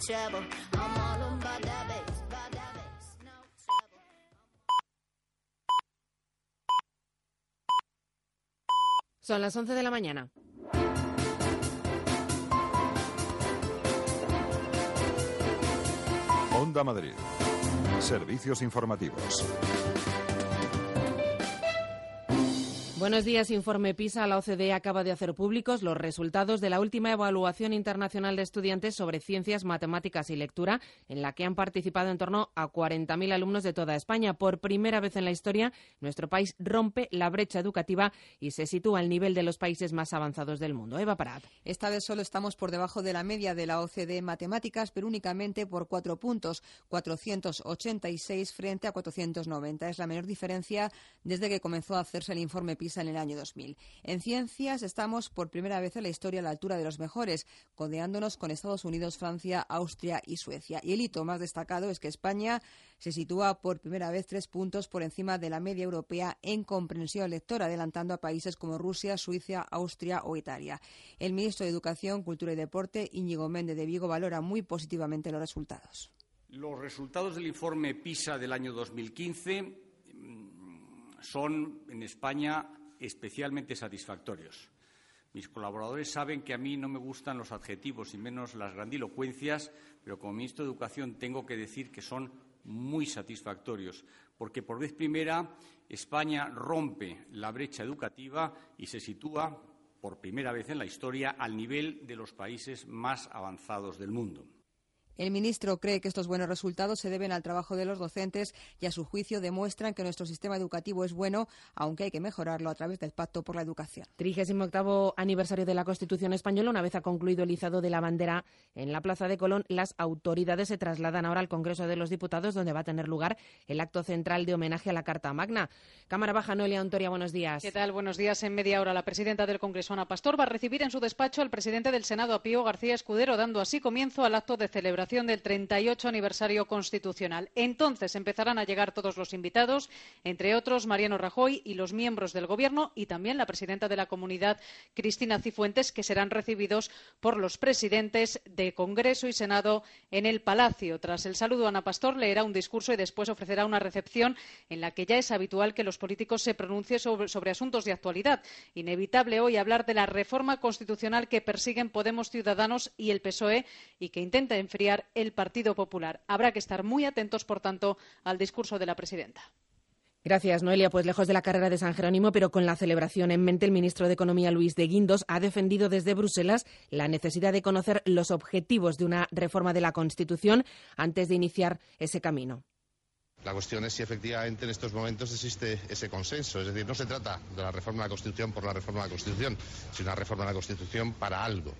trouble. I'm all on by that bass, no trouble. Son las 11 de la mañana. Onda Madrid. Servicios informativos. Buenos días. Informe PISA. La OCDE acaba de hacer públicos los resultados de la última evaluación internacional de estudiantes sobre ciencias, matemáticas y lectura, en la que han participado en torno a 40.000 alumnos de toda España. Por primera vez en la historia, nuestro país rompe la brecha educativa y se sitúa al nivel de los países más avanzados del mundo. Eva Prat. Esta vez solo estamos por debajo de la media de la OCDE en matemáticas, pero únicamente por 4 puntos, 486 frente a 490. Es la menor diferencia desde que comenzó a hacerse el informe PISA en el año 2000. En ciencias estamos por primera vez en la historia a la altura de los mejores, codeándonos con Estados Unidos, Francia, Austria y Suecia. Y el hito más destacado es que España se sitúa por primera vez 3 puntos por encima de la media europea en comprensión lectora, adelantando a países como Rusia, Suiza, Austria o Italia. El ministro de Educación, Cultura y Deporte, Íñigo Méndez de Vigo, valora muy positivamente los resultados. Los resultados del informe PISA del año 2015 son, en España, especialmente satisfactorios. Mis colaboradores saben que a mí no me gustan los adjetivos y menos las grandilocuencias, pero como ministro de Educación tengo que decir que son muy satisfactorios, porque por vez primera España rompe la brecha educativa y se sitúa, por primera vez en la historia, al nivel de los países más avanzados del mundo. El ministro cree que estos buenos resultados se deben al trabajo de los docentes y, a su juicio, demuestran que nuestro sistema educativo es bueno, aunque hay que mejorarlo a través del Pacto por la Educación. 38º aniversario de la Constitución española. Una vez ha concluido el izado de la bandera en la Plaza de Colón, las autoridades se trasladan ahora al Congreso de los Diputados, donde va a tener lugar el acto central de homenaje a la Carta Magna. Cámara Baja, Noelia Ontoria, buenos días. ¿Qué tal? Buenos días. En media hora la presidenta del Congreso, Ana Pastor, va a recibir en su despacho al presidente del Senado, a Pío García Escudero, dando así comienzo al acto de celebración del 38 aniversario constitucional. Entonces empezarán a llegar todos los invitados, entre otros Mariano Rajoy y los miembros del Gobierno, y también la presidenta de la Comunidad, Cristina Cifuentes, que serán recibidos por los presidentes de Congreso y Senado en el Palacio. Tras el saludo, Ana Pastor leerá un discurso y después ofrecerá una recepción en la que ya es habitual que los políticos se pronuncien sobre asuntos de actualidad. Inevitable hoy hablar de la reforma constitucional que persiguen Podemos, Ciudadanos y el PSOE y que intenta enfriar el Partido Popular. Habrá que estar muy atentos, por tanto, al discurso de la presidenta. Gracias, Noelia. Pues lejos de la carrera de San Jerónimo, pero con la celebración en mente, el ministro de Economía, Luis de Guindos, ha defendido desde Bruselas la necesidad de conocer los objetivos de una reforma de la Constitución antes de iniciar ese camino. La cuestión es si efectivamente en estos momentos existe ese consenso. Es decir, no se trata de la reforma de la Constitución por la reforma de la Constitución, sino una reforma de la Constitución para algo.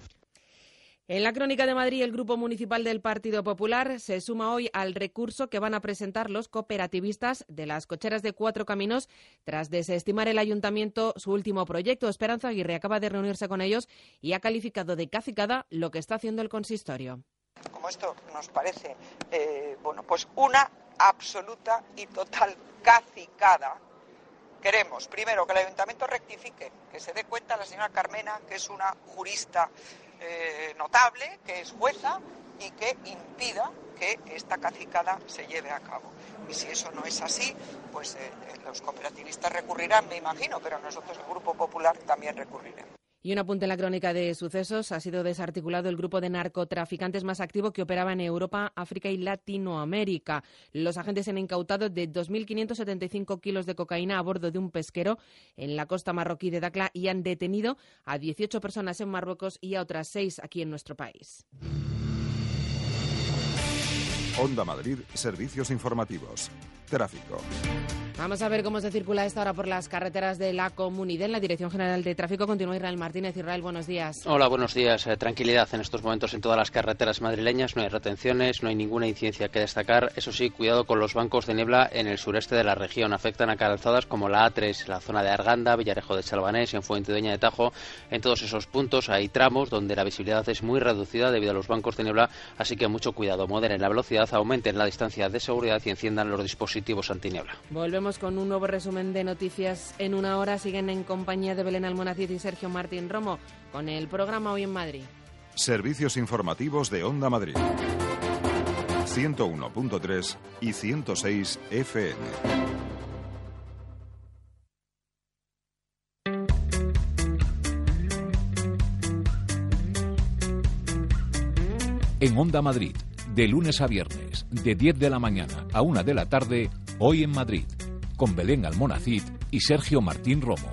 En la Crónica de Madrid, el Grupo Municipal del Partido Popular se suma hoy al recurso que van a presentar los cooperativistas de las cocheras de Cuatro Caminos tras desestimar el ayuntamiento su último proyecto. Esperanza Aguirre acaba de reunirse con ellos y ha calificado de cacicada lo que está haciendo el consistorio. Como esto nos parece, pues una absoluta y total cacicada. Queremos, primero, que el ayuntamiento rectifique, que se dé cuenta la señora Carmena, que es una jurista notable, que es jueza y que impida que esta cacicada se lleve a cabo. Y si eso no es así, pues los cooperativistas recurrirán, me imagino, pero nosotros, el Grupo Popular, también recurriremos. Y un apunte en la crónica de sucesos. Ha sido desarticulado el grupo de narcotraficantes más activo que operaba en Europa, África y Latinoamérica. Los agentes han incautado de 2.575 kilos de cocaína a bordo de un pesquero en la costa marroquí de Dakla y han detenido a 18 personas en Marruecos y a otras 6 aquí en nuestro país. Onda Madrid, servicios informativos. Tráfico. Vamos a ver cómo se circula esta hora por las carreteras de la Comunidad. En la Dirección General de Tráfico continúa Israel Martínez. Israel, buenos días. Hola, buenos días. Tranquilidad en estos momentos en todas las carreteras madrileñas. No hay retenciones, no hay ninguna incidencia que destacar. Eso sí, cuidado con los bancos de niebla en el sureste de la región. Afectan a calzadas como la A3, la zona de Arganda, Villarejo de Salvanés y en Fuentidueña de Tajo. En todos esos puntos hay tramos donde la visibilidad es muy reducida debido a los bancos de niebla, así que mucho cuidado. Moderen la velocidad, aumenten la distancia de seguridad y enciendan los dispositivos antiniebla. Volvemos con un nuevo resumen de noticias en una hora. Siguen en compañía de Belén Almonacid y Sergio Martín Romo con el programa Hoy en Madrid. Servicios informativos de Onda Madrid. 101.3 y 106 FM. En Onda Madrid, de lunes a viernes, de 10 de la mañana a 1 de la tarde, Hoy en Madrid, con Belén Almonacid y Sergio Martín Romo.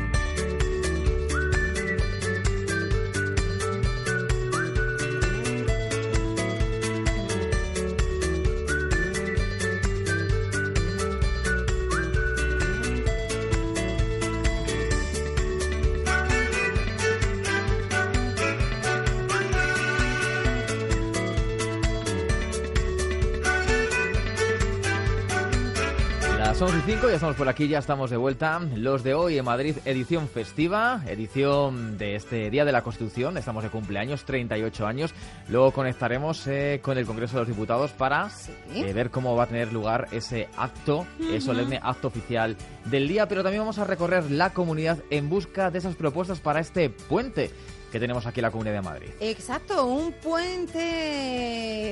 Son 5, ya estamos por aquí, ya estamos de vuelta. Los de Hoy en Madrid, edición festiva, edición de este Día de la Constitución. Estamos de cumpleaños, 38 años. Luego conectaremos con el Congreso de los Diputados para ver cómo va a tener lugar ese acto, solemne acto oficial del día. Pero también vamos a recorrer la comunidad en busca de esas propuestas para este puente que tenemos aquí en la Comunidad de Madrid. Exacto, un puente...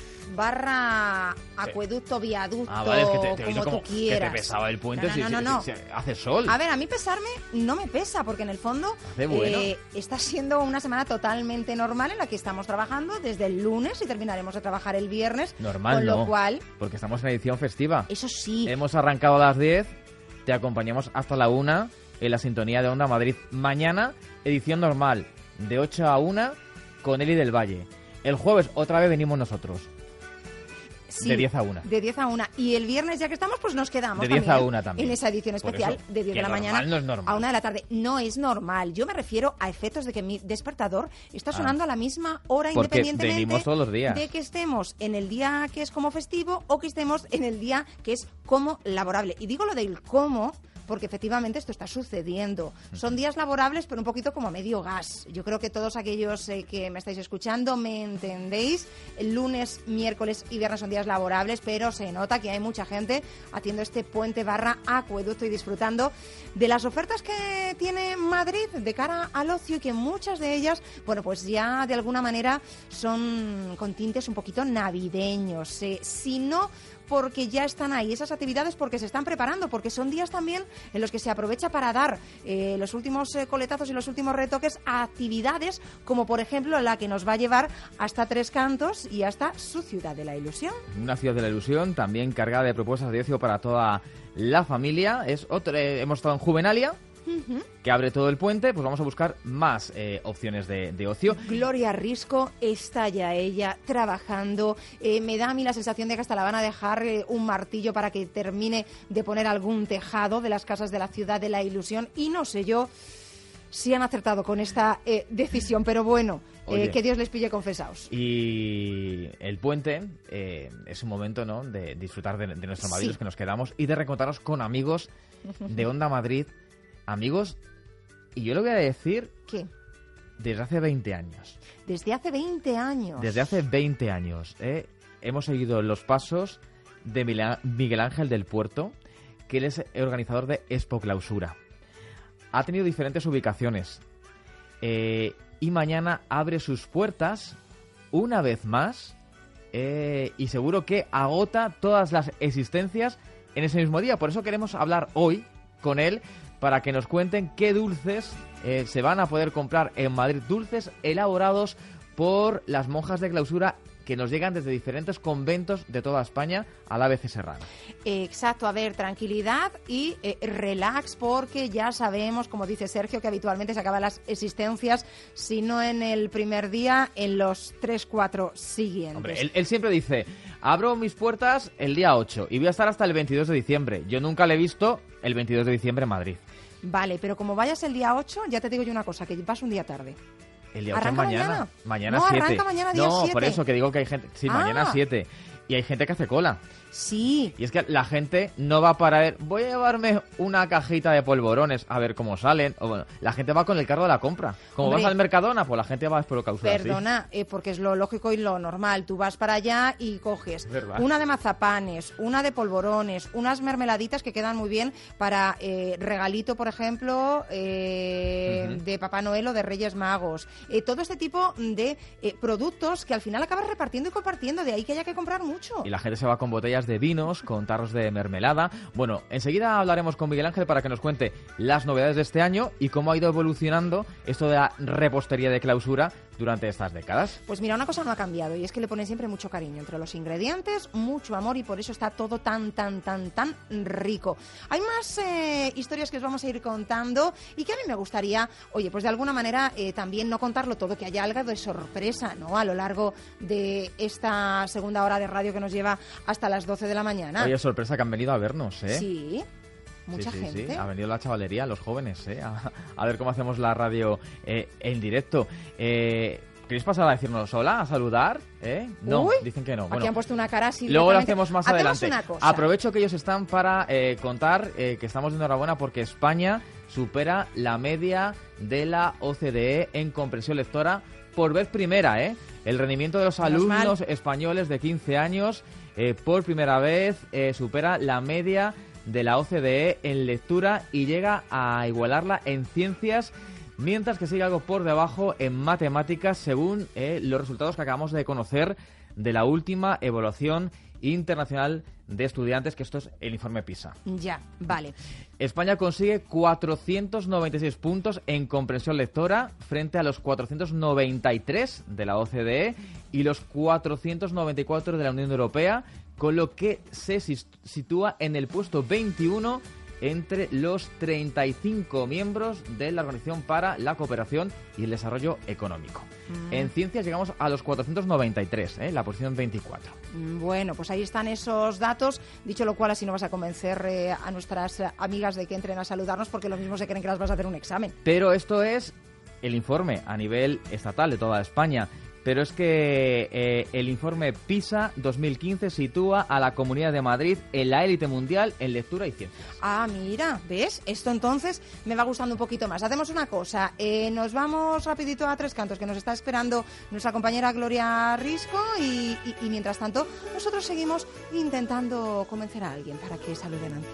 barra acueducto, viaducto, vale, es que te como tú quieras. Que te pesaba el puente No. Si hace sol. A ver, a mí pesarme no me pesa, porque en el fondo está siendo una semana totalmente normal en la que estamos trabajando desde el lunes y terminaremos de trabajar el viernes. Normal, con lo cual, porque estamos en edición festiva. Eso sí. Hemos arrancado a las 10, te acompañamos hasta la 1 en la sintonía de Onda Madrid. Mañana, edición normal, de 8 a 1 con Eli del Valle. El jueves otra vez venimos nosotros. Sí, de 10 a 1. De 10 a 1. Y el viernes, ya que estamos, pues nos quedamos de 10 a 1 también. En esa edición especial de 10 de la mañana no es normal. A 1 de la tarde. No es normal. Yo me refiero a efectos de que mi despertador está sonando a la misma hora, porque independientemente venimos todos los días. De que estemos en el día que es como festivo o que estemos en el día que es como laborable. Y digo lo del como... porque efectivamente esto está sucediendo. Son días laborables, pero un poquito como medio gas. Yo creo que todos aquellos que me estáis escuchando me entendéis. El lunes, miércoles y viernes son días laborables, pero se nota que hay mucha gente haciendo este puente barra acueducto y disfrutando de las ofertas que tiene Madrid de cara al ocio, y que muchas de ellas, bueno, pues ya de alguna manera son con tintes un poquito navideños. Si no, porque ya están ahí esas actividades, porque se están preparando, porque son días también en los que se aprovecha para dar los últimos coletazos y los últimos retoques a actividades como por ejemplo la que nos va a llevar hasta Tres Cantos y hasta su Ciudad de la Ilusión. Una ciudad de la ilusión también cargada de propuestas de ocio para toda la familia. Hemos estado en Juvenalia, que abre todo el puente, pues vamos a buscar más opciones de ocio. Gloria Risco está ya ella trabajando. Me da a mí la sensación de que hasta la van a dejar un martillo para que termine de poner algún tejado de las casas de la Ciudad de la Ilusión. Y no sé yo si han acertado con esta decisión, pero bueno, que Dios les pille confesados. Y el puente es un momento, ¿no?, de disfrutar de nuestros Madrid, que nos quedamos, y de reencontrarnos con amigos de Onda Madrid. Amigos, y yo le voy a decir... ¿Qué? Desde hace 20 años. Desde hace 20 años. Desde hace 20 años. Hemos seguido los pasos de Miguel Ángel del Puerto, que él es el organizador de Expo Clausura. Ha tenido diferentes ubicaciones. Y mañana abre sus puertas una vez más. Y seguro que agota todas las existencias en ese mismo día. Por eso queremos hablar hoy con él, para que nos cuenten qué dulces se van a poder comprar en Madrid, dulces elaborados por las monjas de clausura que nos llegan desde diferentes conventos de toda España a la ABC Serrano. Exacto, a ver, tranquilidad y relax, porque ya sabemos, como dice Sergio, que habitualmente se acaban las existencias, si no en el primer día, en los 3-4 siguientes. Hombre, él siempre dice, abro mis puertas el día 8 y voy a estar hasta el 22 de diciembre. Yo nunca le he visto el 22 de diciembre en Madrid. Vale, pero como vayas el día 8, ya te digo yo una cosa, que vas un día tarde. El día 8 es mañana. Mañana 7. Arranca mañana día 7. No, por eso que digo que hay gente... Sí, mañana 7. Y hay gente que hace cola. Sí. Y es que la gente no va para ver, voy a llevarme una cajita de polvorones a ver cómo salen. O bueno, la gente va con el carro de la compra. Como vas al Mercadona, pues la gente va por Clausura. Perdona, porque es lo lógico y lo normal. Tú vas para allá y coges una de mazapanes, una de polvorones, unas mermeladitas que quedan muy bien para regalito, por ejemplo, de Papá Noel o de Reyes Magos. Todo este tipo de productos que al final acabas repartiendo y compartiendo. De ahí que haya que comprar mucho. mucho. Y la gente se va con botellas de vinos, con tarros de mermelada. Bueno, enseguida hablaremos con Miguel Ángel para que nos cuente las novedades de este año y cómo ha ido evolucionando esto de la repostería de clausura durante estas décadas. Pues mira, una cosa no ha cambiado y es que le ponen siempre mucho cariño entre los ingredientes, mucho amor y por eso está todo tan rico. Hay más historias que os vamos a ir contando y que a mí me gustaría, oye, pues de alguna manera también no contarlo todo, que haya algo de sorpresa, ¿no? A lo largo de esta segunda hora de radio que nos lleva hasta las 12 de la mañana. Oye, sorpresa que han venido a vernos, ¿eh? Sí. Mucha gente. Sí. Ha venido la chavalería, los jóvenes, a ver cómo hacemos la radio en directo. ¿Queréis pasar a decirnos hola, a saludar? No, Uy, dicen que no. Aquí han puesto una cara así. Luego lo hacemos más Hacemos adelante. una cosa. Aprovecho que ellos están para contar que estamos de enhorabuena porque España supera la media de la OCDE en comprensión lectora por vez primera, El rendimiento de los alumnos españoles de 15 años por primera vez supera la media de la OCDE en lectura y llega a igualarla en ciencias, mientras que sigue algo por debajo en matemáticas según los resultados que acabamos de conocer de la última evaluación internacional de estudiantes, que esto es el informe PISA. Ya, vale. España consigue 496 puntos en comprensión lectora frente a los 493 de la OCDE y los 494 de la Unión Europea, con lo que se sitúa en el puesto 21 entre los 35 miembros de la Organización para la Cooperación y el Desarrollo Económico. En ciencias llegamos a los 493, la posición 24. Bueno, pues ahí están esos datos. Dicho lo cual, así no vas a convencer a nuestras amigas de que entren a saludarnos, porque lo mismo se creen que las vas a hacer un examen. Pero esto es el informe a nivel estatal de toda España. Pero es que el informe PISA 2015 sitúa a la Comunidad de Madrid en la élite mundial en lectura y ciencias. Ah, mira, ¿ves? Esto entonces me va gustando un poquito más. Hacemos una cosa, nos vamos rapidito a Tres Cantos, que nos está esperando nuestra compañera Gloria Risco y mientras tanto nosotros seguimos intentando convencer a alguien para que saluden a mí.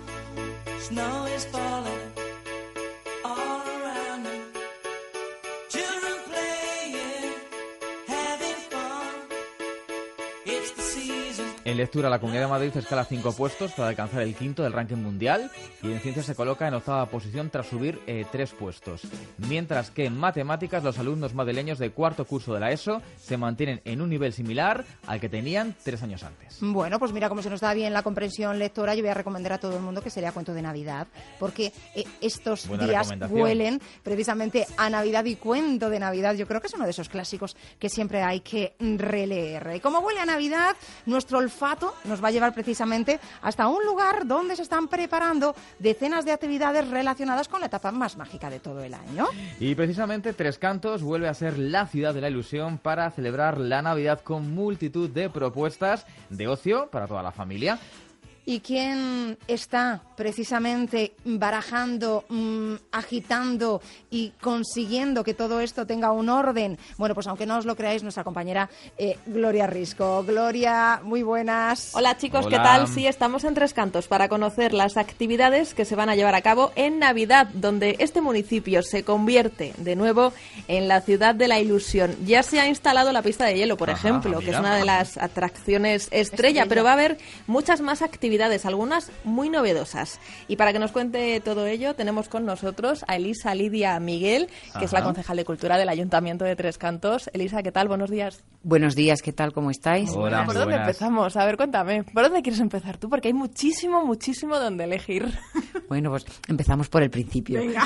Snow is falling all around me. Children playing, having fun. It's the season. En lectura, la Comunidad de Madrid escala 5 puestos para alcanzar el quinto del ranking mundial y en ciencias se coloca en octava posición tras subir 3 puestos. Mientras que en matemáticas los alumnos madrileños de cuarto curso de la ESO se mantienen en un nivel similar al que tenían 3 años antes. Bueno, pues mira, como se nos da bien la comprensión lectora, yo voy a recomendar a todo el mundo que se lea Cuento de Navidad, porque estos Buena días huelen precisamente a Navidad y Cuento de Navidad. Yo creo que es uno de esos clásicos que siempre hay que releer. Y como huele a Navidad, nuestro olfato nos va a llevar precisamente hasta un lugar donde se están preparando decenas de actividades relacionadas con la etapa más mágica de todo el año. Y precisamente Tres Cantos vuelve a ser la ciudad de la ilusión para celebrar la Navidad con multitud de propuestas de ocio para toda la familia. ¿Y quién está precisamente barajando, agitando y consiguiendo que todo esto tenga un orden? Bueno, pues aunque no os lo creáis, nuestra compañera Gloria Risco. Gloria, muy buenas. Hola chicos, Hola. ¿Qué tal? Sí, estamos en Tres Cantos para conocer las actividades que se van a llevar a cabo en Navidad, donde este municipio se convierte de nuevo en la ciudad de la ilusión. Ya se ha instalado la pista de hielo, por ejemplo, que es una de las atracciones estrella, pero va a haber muchas más actividades, algunas muy novedosas. Y para que nos cuente todo ello, tenemos con nosotros a Elisa Lidia Miguel, que es la concejal de Cultura del Ayuntamiento de Tres Cantos. Elisa, ¿qué tal? Buenos días. Buenos días, ¿qué tal? ¿Cómo estáis? Hola, ¿Por muy dónde buenas. empezamos? A ver, cuéntame. ¿Por dónde quieres empezar tú? Porque hay muchísimo donde elegir. Bueno, pues empezamos por el principio. Venga.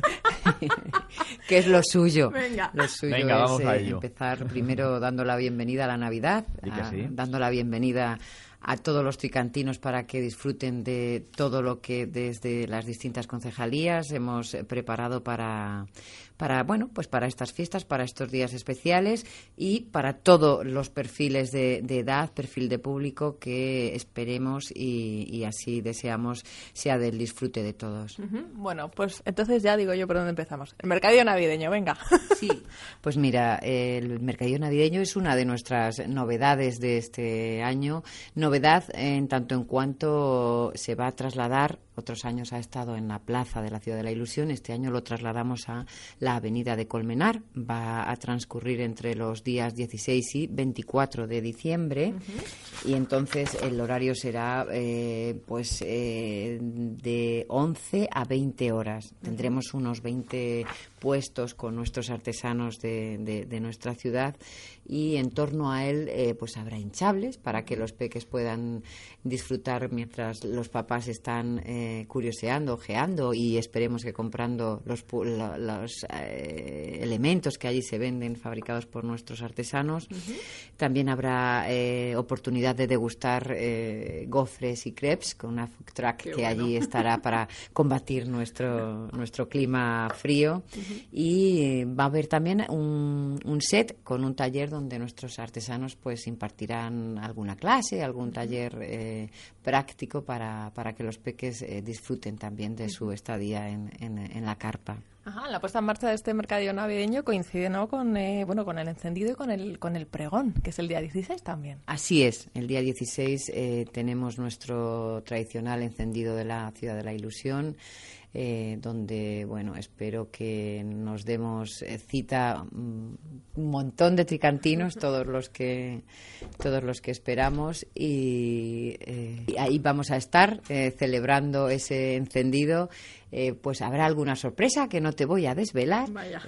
Que es lo suyo. Venga. Lo suyo Venga, es vamos a ello. empezar primero dando la bienvenida a la Navidad, Di que sí. dando la bienvenida a todos los tricantinos para que disfruten de todo lo que desde las distintas concejalías hemos preparado para bueno, pues para estas fiestas, para estos días especiales y para todos los perfiles de edad, perfil de público que esperemos y así deseamos sea del disfrute de todos. Bueno, pues entonces ya digo yo por dónde empezamos. El mercadillo navideño, venga. Sí, pues mira, el mercadillo navideño es una de nuestras novedades de este año. Novedad en tanto en cuanto se va a trasladar, otros años ha estado en la plaza de la Ciudad de la Ilusión, este año lo trasladamos a la la avenida de Colmenar. Va a transcurrir entre los días 16 y 24 de diciembre y entonces el horario será de 11 a 20 horas. Tendremos unos 20 puestos con nuestros artesanos de nuestra ciudad y en torno a él pues habrá hinchables para que los peques puedan disfrutar mientras los papás están curioseando, ojeando y esperemos que comprando los elementos que allí se venden fabricados por nuestros artesanos. También habrá oportunidad de degustar gofres y crepes con una food truck que allí estará para combatir nuestro clima frío. Y va a haber también un set con un taller donde nuestros artesanos pues impartirán alguna clase, algún taller práctico para que los peques disfruten también de su estadía en la carpa. Ajá, la puesta en marcha de este mercadillo navideño coincide, ¿no?, con con el encendido y con el pregón, que es el día 16 también. Así es, el día 16 tenemos nuestro tradicional encendido de la Ciudad de la Ilusión, donde, bueno, espero que nos demos cita un montón de tricantinos, todos los que esperamos y ahí vamos a estar celebrando ese encendido. Pues habrá alguna sorpresa que no te voy a desvelar. Vaya.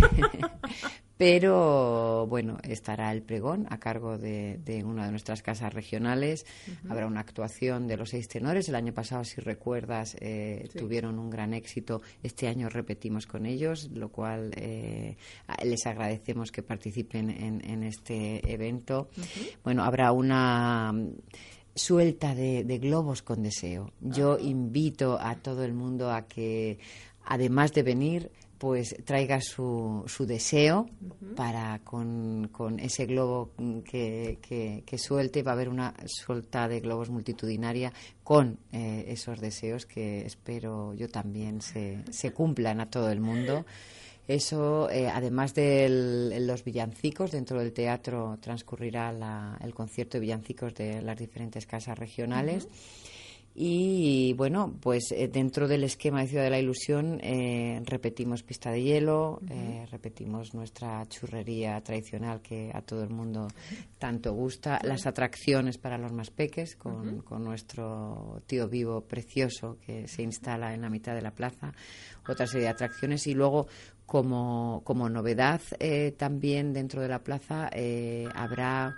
Pero, bueno, estará el pregón a cargo de una de nuestras casas regionales. Habrá una actuación de los 6 tenores. El año pasado, si recuerdas, tuvieron un gran éxito. Este año repetimos con ellos, lo cual les agradecemos que participen en este evento. Bueno, habrá una suelta de globos con deseo. Yo invito a todo el mundo a que, además de venir, pues traiga su deseo para con ese globo que suelte. Va a haber una suelta de globos multitudinaria con esos deseos que espero yo también se cumplan a todo el mundo. Eso, además de los villancicos, dentro del teatro transcurrirá el concierto de villancicos de las diferentes casas regionales. Y bueno, pues dentro del esquema de Ciudad de la Ilusión repetimos pista de hielo, repetimos nuestra churrería tradicional que a todo el mundo tanto gusta, las atracciones para los más peques con nuestro tío vivo precioso que se instala en la mitad de la plaza, otra serie de atracciones y luego como novedad también dentro de la plaza habrá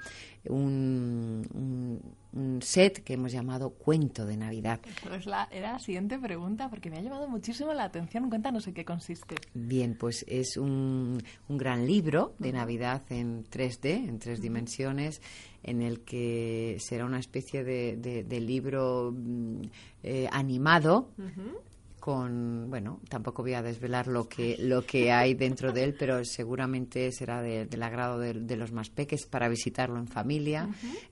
un set que hemos llamado Cuento de Navidad. Pues era la siguiente pregunta porque me ha llamado muchísimo la atención. Cuéntanos en qué consiste. Bien, pues es un gran libro de Navidad en 3D, en 3 dimensiones, en el que será una especie de libro animado. Bueno, tampoco voy a desvelar lo que hay dentro de él, pero seguramente será del agrado de los más peques para visitarlo en familia.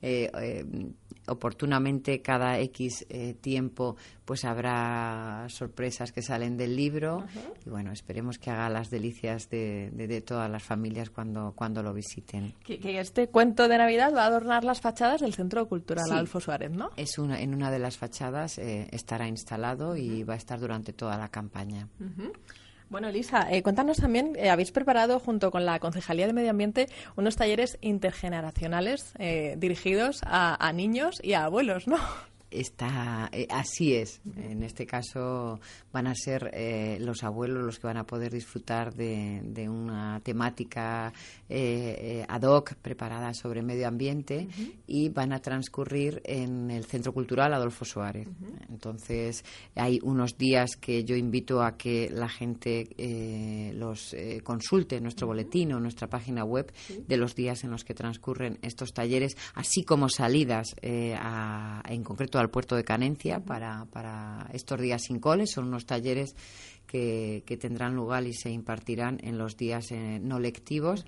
Oportunamente, cada X tiempo, pues habrá sorpresas que salen del libro y bueno, esperemos que haga las delicias de todas las familias cuando lo visiten. Que este cuento de Navidad va a adornar las fachadas del Centro Cultural Adolfo Suárez, ¿no? En una de las fachadas estará instalado y va a estar durante toda la campaña. Bueno, Elisa, cuéntanos también, habéis preparado junto con la Concejalía de Medio Ambiente unos talleres intergeneracionales dirigidos a niños y a abuelos, ¿no? Así es. En este caso van a ser los abuelos los que van a poder disfrutar de una temática ad hoc preparada sobre medio ambiente y van a transcurrir en el Centro Cultural Adolfo Suárez. Entonces hay unos días que yo invito a que la gente los consulte en nuestro boletín o nuestra página web de los días en los que transcurren estos talleres, así como salidas en concreto al puerto de Canencia para estos días sin coles. Son unos talleres que tendrán lugar y se impartirán en los días no lectivos.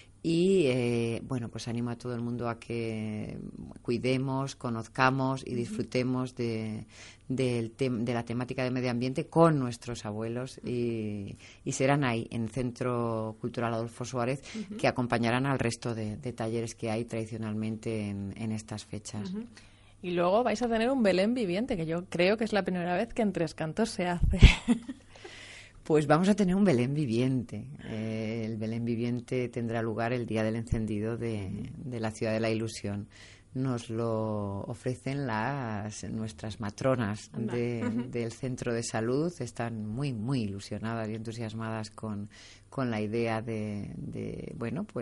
Y bueno, pues animo a todo el mundo a que cuidemos, conozcamos y disfrutemos de la temática de medio ambiente con nuestros abuelos y serán ahí en el Centro Cultural Adolfo Suárez que acompañarán al resto de talleres que hay tradicionalmente en estas fechas. Y luego vais a tener un Belén viviente, que yo creo que es la primera vez que en Tres Cantos se hace. Pues vamos a tener un Belén viviente. El Belén viviente tendrá lugar el día del encendido de la Ciudad de la Ilusión. Nos lo ofrecen nuestras matronas del centro de salud. Están muy, muy ilusionadas y entusiasmadas con la idea de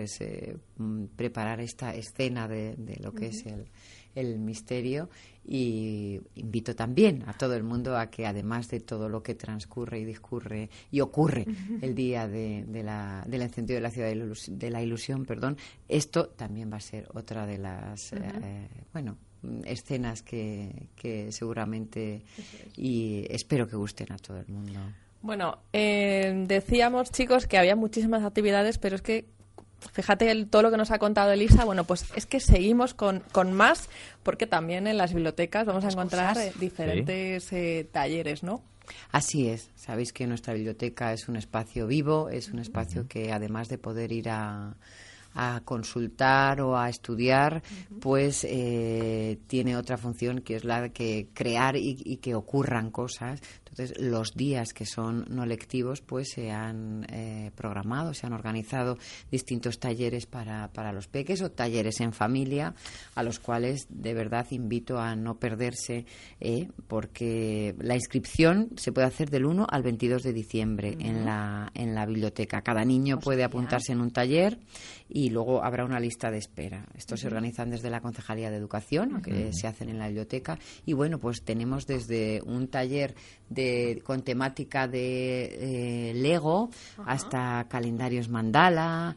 preparar esta escena de lo que es el misterio. Y invito también a todo el mundo a que, además de todo lo que transcurre y discurre y ocurre el día del encendido de la Ciudad de la Ilusión, esto también va a ser otra de las escenas que seguramente y espero que gusten a todo el mundo. Bueno, decíamos, chicos, que había muchísimas actividades, pero es que fíjate todo lo que nos ha contado Elisa. Bueno, pues es que seguimos con más, porque también en las bibliotecas vamos a encontrar diferentes talleres, ¿no? Así es. Sabéis que nuestra biblioteca es un espacio vivo, es un espacio que, además de poder ir a consultar o a estudiar, pues tiene otra función, que es la de que crear y que ocurran cosas. Entonces, los días que son no lectivos, pues se han programado, se han organizado distintos talleres para los peques o talleres en familia, a los cuales de verdad invito a no perderse, porque la inscripción se puede hacer del 1 al 22 de diciembre en la biblioteca. Cada niño puede apuntarse en un taller y luego habrá una lista de espera. Estos se organizan desde la Concejalía de Educación, que se hacen en la biblioteca. Y bueno, pues tenemos desde un taller con temática de Lego hasta calendarios mandala,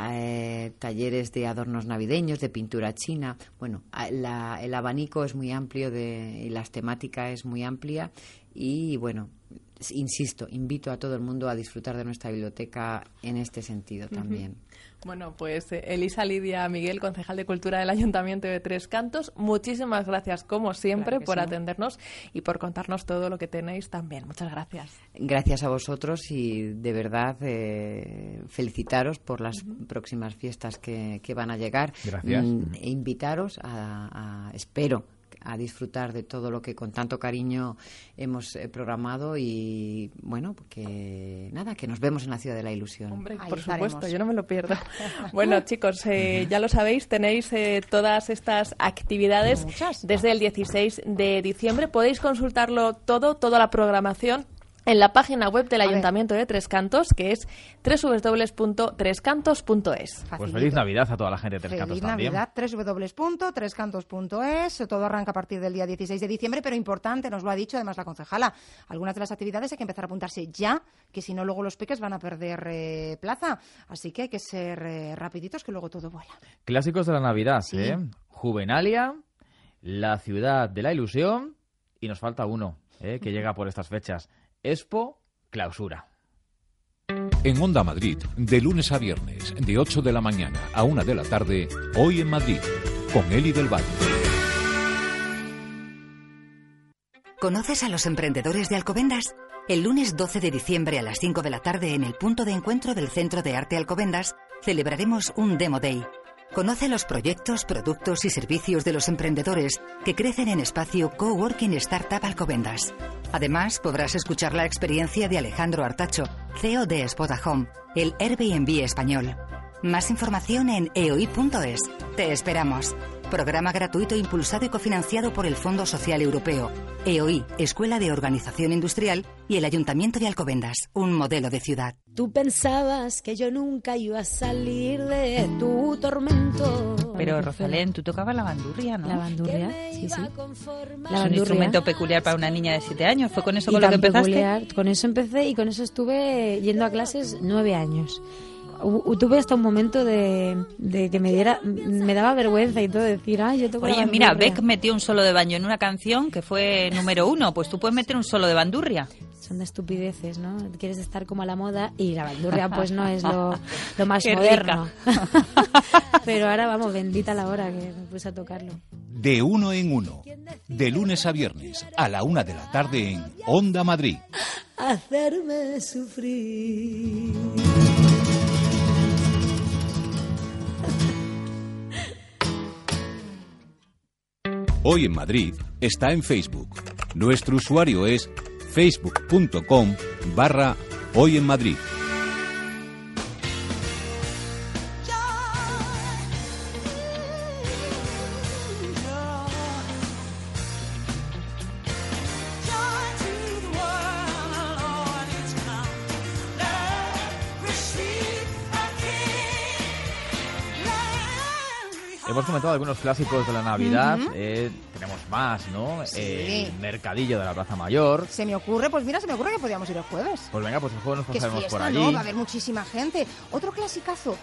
talleres de adornos navideños, de pintura china. Bueno, el abanico es muy amplio y la temática es muy amplia y bueno, insisto, invito a todo el mundo a disfrutar de nuestra biblioteca en este sentido también. Bueno, pues Elisa, Lidia, Miguel, concejal de Cultura del Ayuntamiento de Tres Cantos, muchísimas gracias, como siempre, por atendernos y por contarnos todo lo que tenéis también. Muchas gracias. Gracias a vosotros y de verdad felicitaros por las próximas fiestas que van a llegar. Gracias. E invitaros espero a disfrutar de todo lo que con tanto cariño hemos programado y bueno, que nada, que nos vemos en la Ciudad de la Ilusión. Hombre, por supuesto, yo no me lo pierdo. Bueno, chicos, ya lo sabéis, tenéis todas estas actividades desde el 16 de diciembre. Podéis consultarlo toda la programación en la página web del Ayuntamiento de Tres Cantos, que es www.trescantos.es. Pues feliz Navidad a toda la gente de Tres Cantos también. Feliz Navidad, www.trescantos.es. Todo arranca a partir del día 16 de diciembre, pero importante, nos lo ha dicho además la concejala, algunas de las actividades hay que empezar a apuntarse ya, que si no luego los peques van a perder plaza. Así que hay que ser rapiditos, que luego todo vuela. Clásicos de la Navidad, Juvenalia, la Ciudad de la Ilusión y nos falta uno, que llega por estas fechas. Expo Clausura. En Onda Madrid, de lunes a viernes, de 8 de la mañana a 1 de la tarde, Hoy en Madrid, con Eli del Valle. ¿Conoces a los emprendedores de Alcobendas? El lunes 12 de diciembre a las 5 de la tarde, en el punto de encuentro del Centro de Arte Alcobendas, celebraremos un Demo Day. Conoce los proyectos, productos y servicios de los emprendedores que crecen en espacio Coworking Startup Alcobendas. Además, podrás escuchar la experiencia de Alejandro Artacho, CEO de Spodahome, el Airbnb español. Más información en eoi.es. Te esperamos. Programa gratuito impulsado y cofinanciado por el Fondo Social Europeo. EOI, Escuela de Organización Industrial, y el Ayuntamiento de Alcobendas, un modelo de ciudad. Tú pensabas que yo nunca iba a salir de tu tormento. Pero Rosalén, tú tocabas la bandurria, ¿no? La bandurria, sí. Es un instrumento peculiar para una niña de 7 años. ¿Fue con eso con lo que empezaste? Peculiar. Con eso empecé y con eso estuve yendo a clases 9 años. Tuve hasta un momento de que me daba vergüenza y todo, decir, yo toco la bandurria. Oye, mira, Beck metió un solo de banjo en una canción que fue número 1, pues tú puedes meter un solo de bandurria. Son de estupideces, ¿no? Quieres estar como a la moda y la bandurria pues no es lo más Qué moderno. Pero ahora, vamos, bendita la hora que me puse a tocarlo. De uno en uno, de lunes a viernes, a la 1 de la tarde en Onda Madrid. Hacerme sufrir. Hoy en Madrid está en Facebook. Nuestro usuario es facebook.com/hoyenmadrid. Hoy en Madrid. Hemos comentado algunos clásicos de la Navidad, tenemos más, ¿no? Sí. El mercadillo de la Plaza Mayor. Se me ocurre que podíamos ir el jueves. Pues venga, pues el jueves nos Que es pasaremos fiesta, por allí. ¿no? Va a haber muchísima gente. Otro clasicazo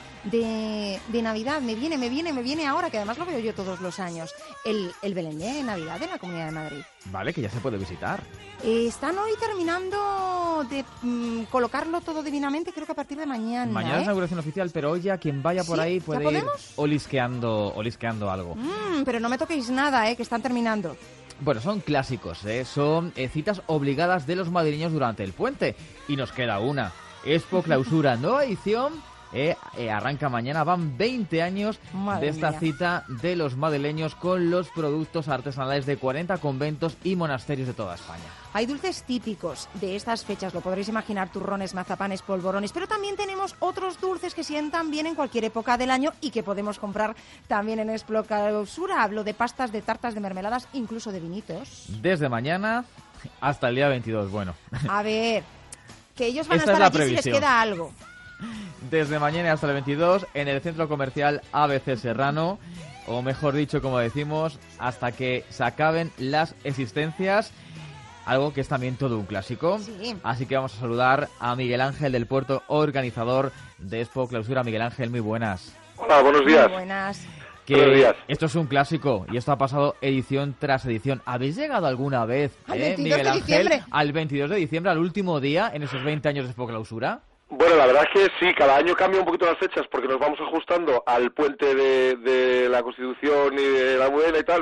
de Navidad, me viene ahora, que además lo veo yo todos los años. El Belén de Navidad de la Comunidad de Madrid. Vale, que ya se puede visitar. Están hoy terminando de colocarlo todo divinamente, creo que a partir de mañana. Mañana es la inauguración oficial, pero hoy ya quien vaya por ¿Sí? ahí ¿Ya puede ir podemos? olisqueando algo. Pero no me toquéis nada, que están terminando. Bueno, son clásicos, son citas obligadas de los madrileños durante el puente. Y nos queda una. Expo Clausura, nueva edición. Arranca mañana, van 20 años Madre de esta mía. cita de los madrileños con los productos artesanales de 40 conventos y monasterios de toda España. Hay dulces típicos de estas fechas, lo podréis imaginar, turrones, mazapanes, polvorones, pero también tenemos otros dulces que sientan bien en cualquier época del año y que podemos comprar también en Expo Clausura. Hablo de pastas, de tartas, de mermeladas, incluso de vinitos. Desde mañana hasta el día 22, bueno. A ver, que ellos van Esta a es la estar allí si les previsión. queda algo. Desde mañana hasta el 22 en el centro comercial ABC Serrano, o mejor dicho, como decimos, hasta que se acaben las existencias, algo que es también todo un clásico. Sí. Así que vamos a saludar a Miguel Ángel del Puerto, organizador de Expo Clausura. Miguel Ángel, muy buenas. Hola, buenos días. Muy buenas. Que Buenos días. esto es un clásico y esto ha pasado edición tras edición. ¿Habéis llegado alguna vez, Al 22 Miguel de Ángel, diciembre. al 22 de diciembre, al último día en esos 20 años de Expo Clausura? Bueno, la verdad es que sí, cada año cambia un poquito las fechas porque nos vamos ajustando al puente de la Constitución y de la Almudena y tal,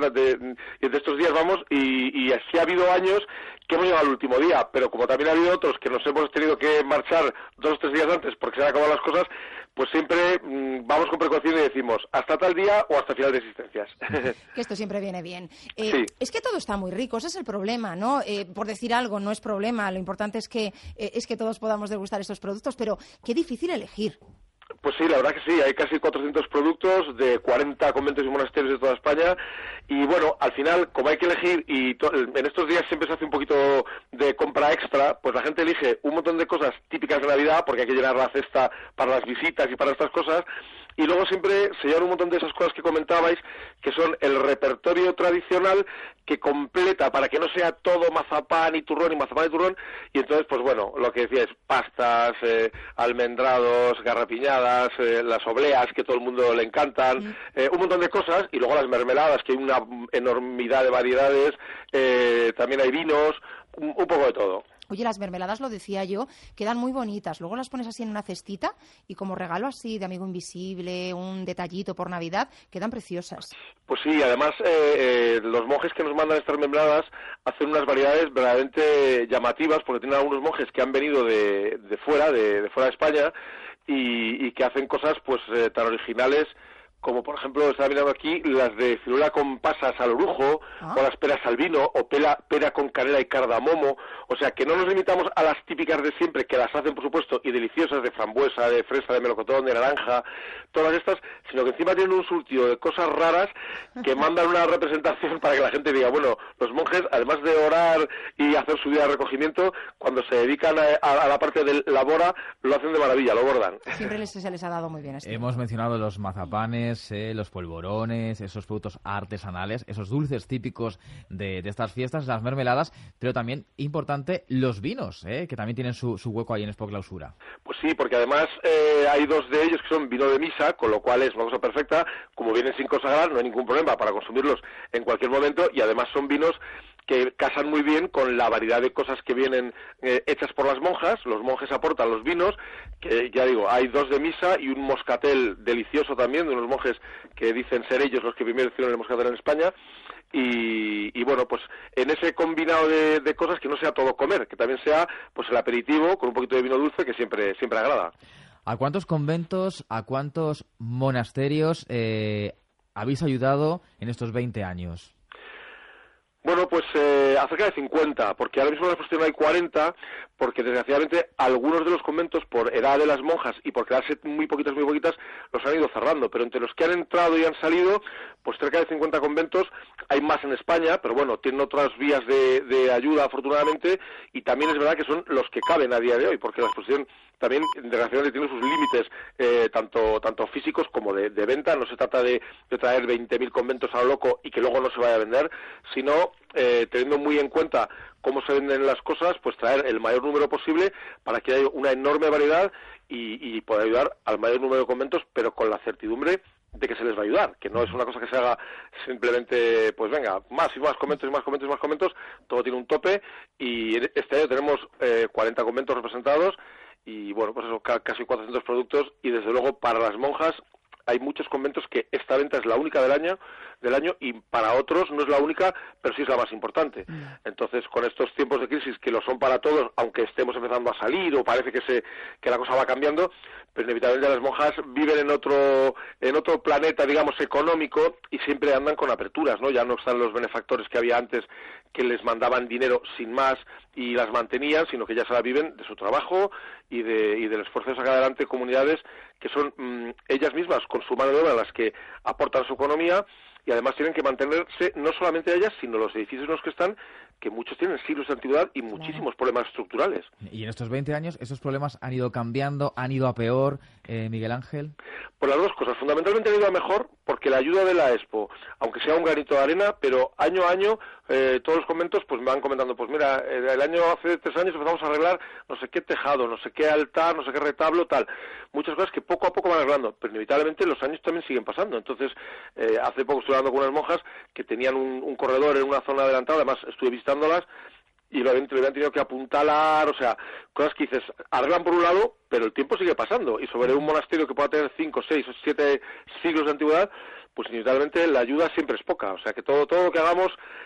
y de estos días vamos, y así ha habido años que hemos llegado al último día, pero como también ha habido otros que nos hemos tenido que marchar 2 o 3 días antes porque se han acabado las cosas, pues siempre vamos con precaución y decimos hasta tal día o hasta final de existencias. Que esto siempre viene bien. Sí. Es que todo está muy rico, ese es el problema, ¿no? Por decir algo, no es problema, lo importante es que todos podamos degustar estos productos, pero qué difícil elegir. Pues sí, la verdad que sí, hay casi 400 productos de 40 conventos y monasterios de toda España y bueno, al final, como hay que elegir y en estos días siempre se hace un poquito de compra extra, pues la gente elige un montón de cosas típicas de Navidad porque hay que llenar la cesta para las visitas y para estas cosas y luego siempre se llevan un montón de esas cosas que comentabais que son el repertorio tradicional que completa para que no sea todo mazapán y turrón y entonces pues bueno, lo que decíais, pastas, almendrados, garrapiñadas, las obleas que todo el mundo le encantan, un montón de cosas y luego las mermeladas que hay una enormidad de variedades, también hay vinos, un poco de todo. Oye, las mermeladas, lo decía yo, quedan muy bonitas. Luego las pones así en una cestita y como regalo así de amigo invisible, un detallito por Navidad, quedan preciosas. Pues sí, además los monjes que nos mandan estas mermeladas hacen unas variedades verdaderamente llamativas porque tienen algunos monjes que han venido de fuera de España y que hacen cosas pues tan originales como por ejemplo, estaba mirando aquí, las de ciruela con pasas al orujo, o las peras al vino, o pera con canela y cardamomo, o sea que no nos limitamos a las típicas de siempre, que las hacen por supuesto, y deliciosas, de frambuesa, de fresa, de melocotón, de naranja, todas estas, sino que encima tienen un surtido de cosas raras que mandan una representación para que la gente diga, bueno, los monjes, además de orar y hacer su día de recogimiento, cuando se dedican a la parte del labora, lo hacen de maravilla, lo bordan. Siempre se les ha dado muy bien esto. Hemos mencionado los mazapanes, los polvorones, esos productos artesanales, esos dulces típicos de estas fiestas, las mermeladas, pero también, importante, los vinos, que también tienen su hueco ahí en Expo Clausura. Pues sí, porque además hay 2 de ellos que son vino de misa, con lo cual es una cosa perfecta, como vienen sin consagrar, no hay ningún problema para consumirlos en cualquier momento, y además son vinos que casan muy bien con la variedad de cosas que vienen hechas por las monjas. Los monjes aportan los vinos, que ya digo, hay 2 de misa y un moscatel delicioso también, de unos monjes que dicen ser ellos los que primero hicieron el moscatel en España. Y bueno, pues en ese combinado de cosas que no sea todo comer, que también sea pues el aperitivo con un poquito de vino dulce que siempre agrada. ¿A cuántos conventos, a cuántos monasterios habéis ayudado en estos 20 años? Bueno, pues acerca de 50, porque ahora mismo en la exposición hay 40, porque desgraciadamente algunos de los conventos, por edad de las monjas y por quedarse muy poquitas, los han ido cerrando, pero entre los que han entrado y han salido, pues cerca de 50 conventos, hay más en España, pero bueno, tienen otras vías de ayuda afortunadamente, y también es verdad que son los que caben a día de hoy, porque la exposición también desgraciadamente tiene sus límites, tanto físicos como de venta. No se trata de traer 20.000 conventos a lo loco y que luego no se vaya a vender, sino teniendo muy en cuenta cómo se venden las cosas, pues traer el mayor número posible para que haya una enorme variedad y poder ayudar al mayor número de conventos, pero con la certidumbre de que se les va a ayudar, que no es una cosa que se haga simplemente, pues venga, más y más conventos, todo tiene un tope, y este año tenemos 40 conventos representados, y bueno, pues eso, casi 400 productos, y desde luego para las monjas hay muchos conventos que esta venta es la única del año, y para otros no es la única, pero sí es la más importante. Entonces, con estos tiempos de crisis, que lo son para todos, aunque estemos empezando a salir o parece que la cosa va cambiando, pero inevitablemente las monjas viven en otro planeta, digamos, económico, y siempre andan con aperturas, ¿no? Ya no están los benefactores que había antes, que les mandaban dinero sin más y las mantenían, sino que ya se la viven de su trabajo y del esfuerzo de sacar adelante comunidades que son ellas mismas, con su mano de obra, las que aportan su economía, y además tienen que mantenerse no solamente ellas, sino los edificios en los que están, que muchos tienen siglos de antigüedad y muchísimos problemas estructurales. Y en estos 20 años, ¿esos problemas han ido cambiando, han ido a peor, Miguel Ángel? Por las dos cosas. Fundamentalmente han ido a mejor porque la ayuda de la Expo, aunque sea un granito de arena, pero año a año todos los conventos pues me van comentando, pues mira, hace 3 años empezamos a arreglar no sé qué tejado, no sé qué altar, no sé qué retablo, tal. Muchas cosas que poco a poco van arreglando, pero inevitablemente los años también siguen pasando. Entonces, hace poco estuve hablando con unas monjas que tenían un corredor en una zona adelantada, además estuve visitándolas, y lo habían tenido que apuntalar, o sea, cosas que dices, arreglan por un lado, pero el tiempo sigue pasando, y sobre un monasterio que pueda tener 5, 6 o 7 siglos de antigüedad, pues inevitablemente la ayuda siempre es poca. O sea que todo lo que hagamos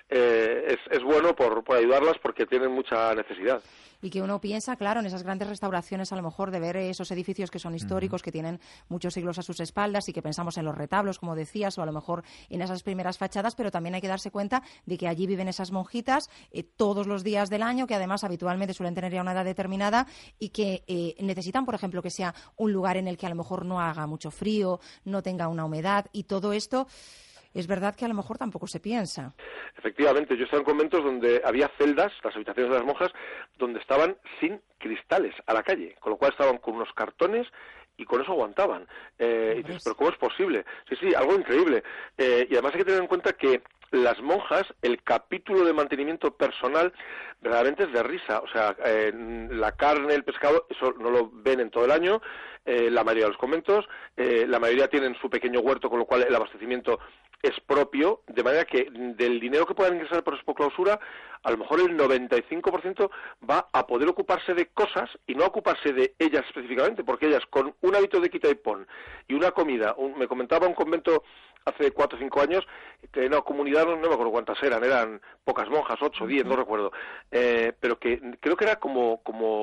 es bueno por ayudarlas, porque tienen mucha necesidad. Y que uno piensa, claro, en esas grandes restauraciones, a lo mejor de ver esos edificios que son históricos, que tienen muchos siglos a sus espaldas, y que pensamos en los retablos, como decías, o a lo mejor en esas primeras fachadas, pero también hay que darse cuenta de que allí viven esas monjitas todos los días del año, que además habitualmente suelen tener ya una edad determinada, y que necesitan, por ejemplo, que sea un lugar en el que a lo mejor no haga mucho frío, no tenga una humedad, y todo esto es verdad que a lo mejor tampoco se piensa. Efectivamente, yo he estado en conventos donde había celdas, las habitaciones de las monjas, donde estaban sin cristales a la calle, con lo cual estaban con unos cartones y con eso aguantaban. Y dices, ¿pero cómo es posible? Sí, algo increíble. Y además hay que tener en cuenta que las monjas, el capítulo de mantenimiento personal verdaderamente es de risa. O sea, la carne, el pescado, eso no lo ven en todo el año. La mayoría de los conventos, la mayoría tienen su pequeño huerto, con lo cual el abastecimiento es propio, de manera que del dinero que puedan ingresar por Expo Clausura, a lo mejor el 95% va a poder ocuparse de cosas y no a ocuparse de ellas específicamente, porque ellas con un hábito de quita y pon y una comida, me comentaba un convento hace 4 o 5 años, que una comunidad, no me acuerdo cuántas eran pocas monjas, 8, 10, no recuerdo, pero que creo que era como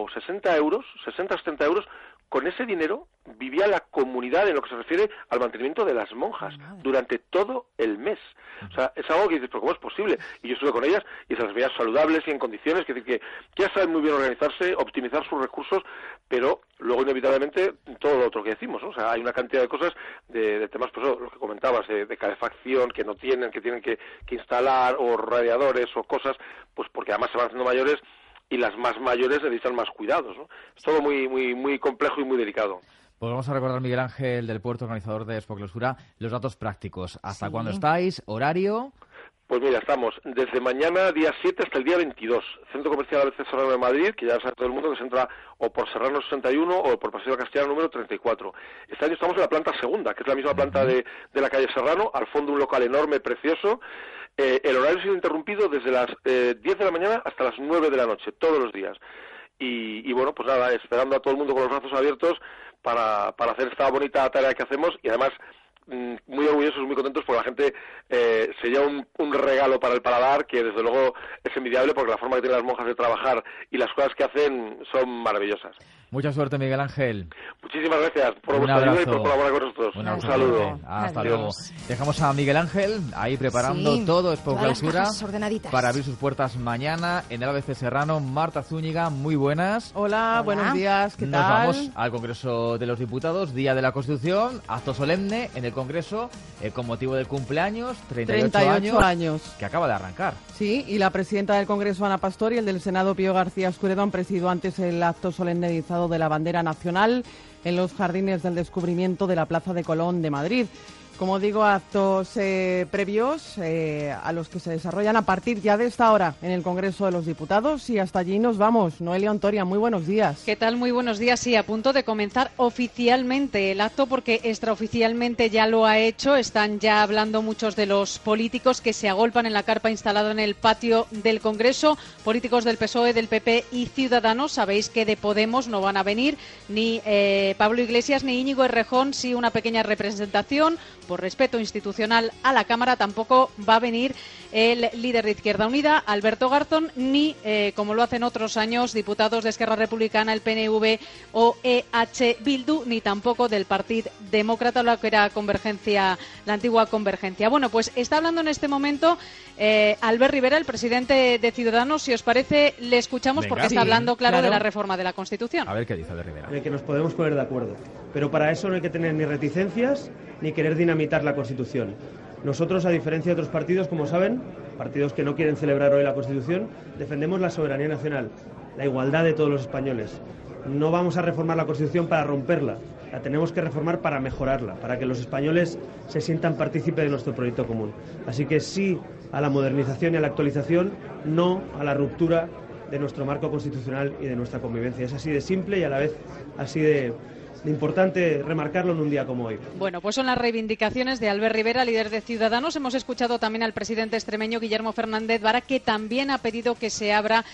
60 euros, 60 o 70 euros. Con ese dinero vivía la comunidad en lo que se refiere al mantenimiento de las monjas durante todo el mes. O sea, es algo que dices, ¿pero cómo es posible? Y yo estuve con ellas y se las veía saludables y en condiciones, que ya saben muy bien organizarse, optimizar sus recursos, pero luego inevitablemente todo lo otro que decimos, ¿no? O sea, hay una cantidad de cosas, de temas, pues lo que comentabas, de calefacción, que no tienen, que tienen que instalar, o radiadores o cosas, pues porque además se van haciendo mayores, y las más mayores necesitan más cuidados, ¿no? Es todo muy, muy, muy complejo y muy delicado. Pues vamos a recordar, Miguel Ángel del Puerto, organizador de Expo Clausura, los datos prácticos. ¿Hasta cuándo estáis? ¿Horario? Pues mira, estamos desde mañana, día 7, hasta el día 22. Centro Comercial ABC Serrano de Madrid, que ya sabe todo el mundo que se entra o por Serrano 61 o por Paseo Castellano número 34. Este año estamos en la planta segunda, que es la misma planta de la calle Serrano, al fondo un local enorme, precioso. El horario es ininterrumpido desde las 10 de la mañana hasta las 9 de la noche, todos los días. Y bueno, pues nada, esperando a todo el mundo con los brazos abiertos para hacer esta bonita tarea que hacemos, y además muy orgullosos, muy contentos, porque la gente se lleva un regalo para el paladar que desde luego es envidiable, porque la forma que tienen las monjas de trabajar y las cosas que hacen son maravillosas. Mucha suerte, Miguel Ángel. Muchísimas gracias por Un vuestra ayuda y abrazo. por colaborar con nosotros. Un Un saludo. Hasta Adiós. luego. Dejamos a Miguel Ángel ahí preparando Sí, todo Expo todas las Clausura cajas ordenaditas. para abrir sus puertas mañana en el ABC Serrano. Marta Zúñiga, muy buenas. Hola, buenos días, ¿qué Nos tal? vamos al Congreso de los Diputados, Día de la Constitución, acto solemne en el Congreso con motivo del cumpleaños, 38 años. que acaba de arrancar. Sí, y la presidenta del Congreso, Ana Pastor, y el del Senado, Pío García Escuredo, han presidido antes el acto solemnizado de la bandera nacional en los jardines del descubrimiento de la Plaza de Colón de Madrid. Como digo, actos previos a los que se desarrollan a partir ya de esta hora en el Congreso de los Diputados, y hasta allí nos vamos. Noelia Ontoria, muy buenos días. ¿Qué tal? Muy buenos días. Sí, a punto de comenzar oficialmente el acto, porque extraoficialmente ya lo ha hecho. Están ya hablando muchos de los políticos que se agolpan en la carpa instalada en el patio del Congreso, políticos del PSOE, del PP y Ciudadanos. Sabéis que de Podemos no van a venir ni Pablo Iglesias ni Íñigo Errejón, sí una pequeña representación. Por respeto institucional a la Cámara, tampoco va a venir el líder de Izquierda Unida, Alberto Garzón, ni, como lo hacen otros años, diputados de Esquerra Republicana, el PNV o EH Bildu, ni tampoco del Partido Demócrata, lo que era Convergencia, la antigua Convergencia. Bueno, pues está hablando en este momento Albert Rivera, el presidente de Ciudadanos. Si os parece, le escuchamos. Venga. Porque está hablando, claro, de la reforma de la Constitución. A ver qué dice Albert Rivera. En el que nos podemos poner de acuerdo. Pero para eso no hay que tener ni reticencias ni querer dinamitar la Constitución. Nosotros, a diferencia de otros partidos, como saben, partidos que no quieren celebrar hoy la Constitución, defendemos la soberanía nacional, la igualdad de todos los españoles. No vamos a reformar la Constitución para romperla, la tenemos que reformar para mejorarla, para que los españoles se sientan partícipes de nuestro proyecto común. Así que sí a la modernización y a la actualización, no a la ruptura de nuestro marco constitucional y de nuestra convivencia. Es así de simple y a la vez así de importante remarcarlo en un día como hoy. Bueno, pues son las reivindicaciones de Albert Rivera, líder de Ciudadanos. Hemos escuchado también al presidente extremeño, Guillermo Fernández Vara, que también ha pedido que se abra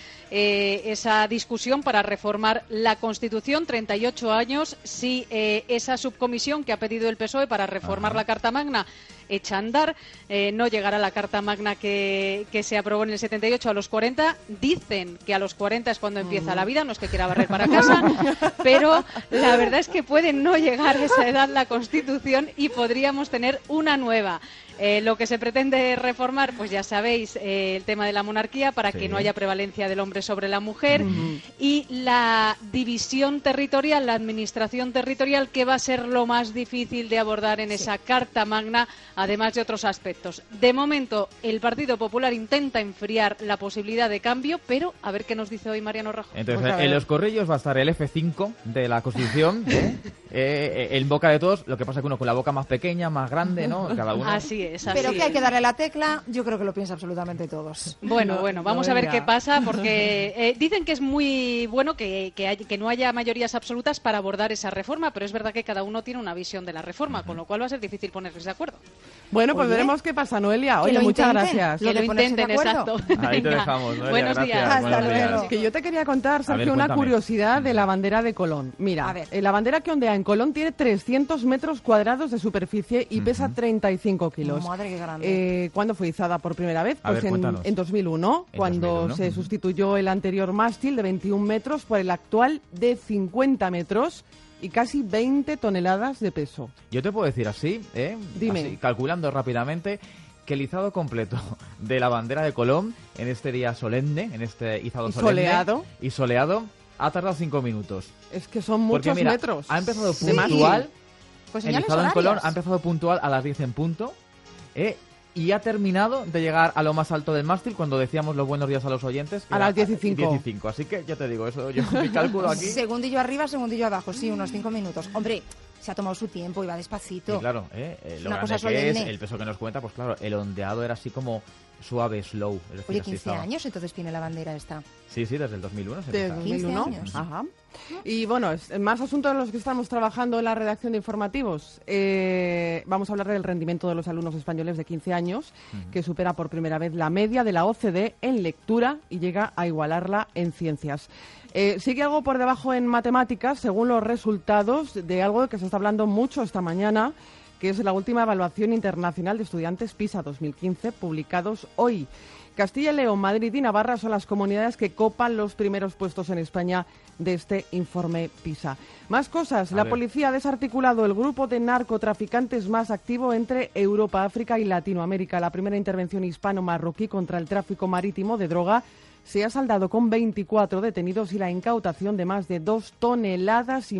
esa discusión para reformar la Constitución. 38 años, si esa subcomisión que ha pedido el PSOE para reformar la Carta Magna echa a andar, no llegará la Carta Magna que se aprobó en el 78 a los 40. Dicen que a los 40 es cuando empieza la vida, no es que quiera barrer para casa, pero la verdad es que puede no llegar a esa edad la Constitución y podríamos tener una nueva. Lo que se pretende reformar, pues ya sabéis, el tema de la monarquía para que no haya prevalencia del hombre sobre la mujer, y la división territorial, la administración territorial, que va a ser lo más difícil de abordar en esa Carta Magna, además de otros aspectos. De momento, el Partido Popular intenta enfriar la posibilidad de cambio, pero a ver qué nos dice hoy Mariano Rajoy. Entonces, en los corrillos va a estar el F5 de la Constitución, en boca de todos, lo que pasa que uno con la boca más pequeña, más grande, ¿no? Cada uno. Así es. Pero que hay que darle la tecla, yo creo que lo piensa absolutamente todos. Bueno, vamos a ver qué pasa, porque dicen que es muy bueno que no haya mayorías absolutas para abordar esa reforma, pero es verdad que cada uno tiene una visión de la reforma, con lo cual va a ser difícil ponerse de acuerdo. Bueno, pues veremos qué pasa, Noelia. Oye, muchas gracias. Que lo intenten, exacto. Ahí te dejamos, Noelia. Buenos días. Hasta luego. Que yo te quería contar, Sergio, una curiosidad de la bandera de Colón. Mira, la bandera que ondea en Colón tiene 300 metros cuadrados de superficie y pesa 35 kilos. Madre, qué grande. ¿Cuándo fue izada por primera vez? A Pues ver, cuéntanos. en 2001, cuando 2001. se sustituyó el anterior mástil de 21 metros por el actual de 50 metros y casi 20 toneladas de peso. Yo te puedo decir así, Dime. así, calculando rápidamente, que el izado completo de la bandera de Colón en este día solemne, en este izado ¿Y solemne soleado? y soleado, ha tardado 5 minutos. Es que son Porque, muchos mira, metros. ha empezado Sí. puntual, Pues el señales izado en horarias. Colón ha empezado puntual a las 10 en punto, y ha terminado de llegar a lo más alto del mástil cuando decíamos los buenos días a los oyentes. Que A era las 10 y 5. 10 y 5. Así que ya te digo, eso yo mi cálculo aquí. Segundillo arriba, segundillo abajo, sí, unos 5 minutos. Hombre, se ha tomado su tiempo y va despacito. Y claro, Es lo una cosa grande que es, solemne. el peso que nos cuenta, pues claro, el ondeado era así como suave, slow. Es decir, Oye, así 15 estaba. años entonces tiene la bandera esta. Sí, desde el 2001. De nota. 2001. 15 años. Ajá. Y bueno, más asuntos en los que estamos trabajando en la redacción de informativos. Vamos a hablar del rendimiento de los alumnos españoles de 15 años, que supera por primera vez la media de la OCDE en lectura y llega a igualarla en ciencias. Sigue algo por debajo en matemáticas, según los resultados de algo que se está hablando mucho esta mañana, que es la última evaluación internacional de estudiantes PISA 2015, publicados hoy. Castilla y León, Madrid y Navarra son las comunidades que copan los primeros puestos en España de este informe PISA. Más cosas. La policía ha desarticulado el grupo de narcotraficantes más activo entre Europa, África y Latinoamérica. La primera intervención hispano-marroquí contra el tráfico marítimo de droga se ha saldado con 24 detenidos y la incautación de más de 2,5 toneladas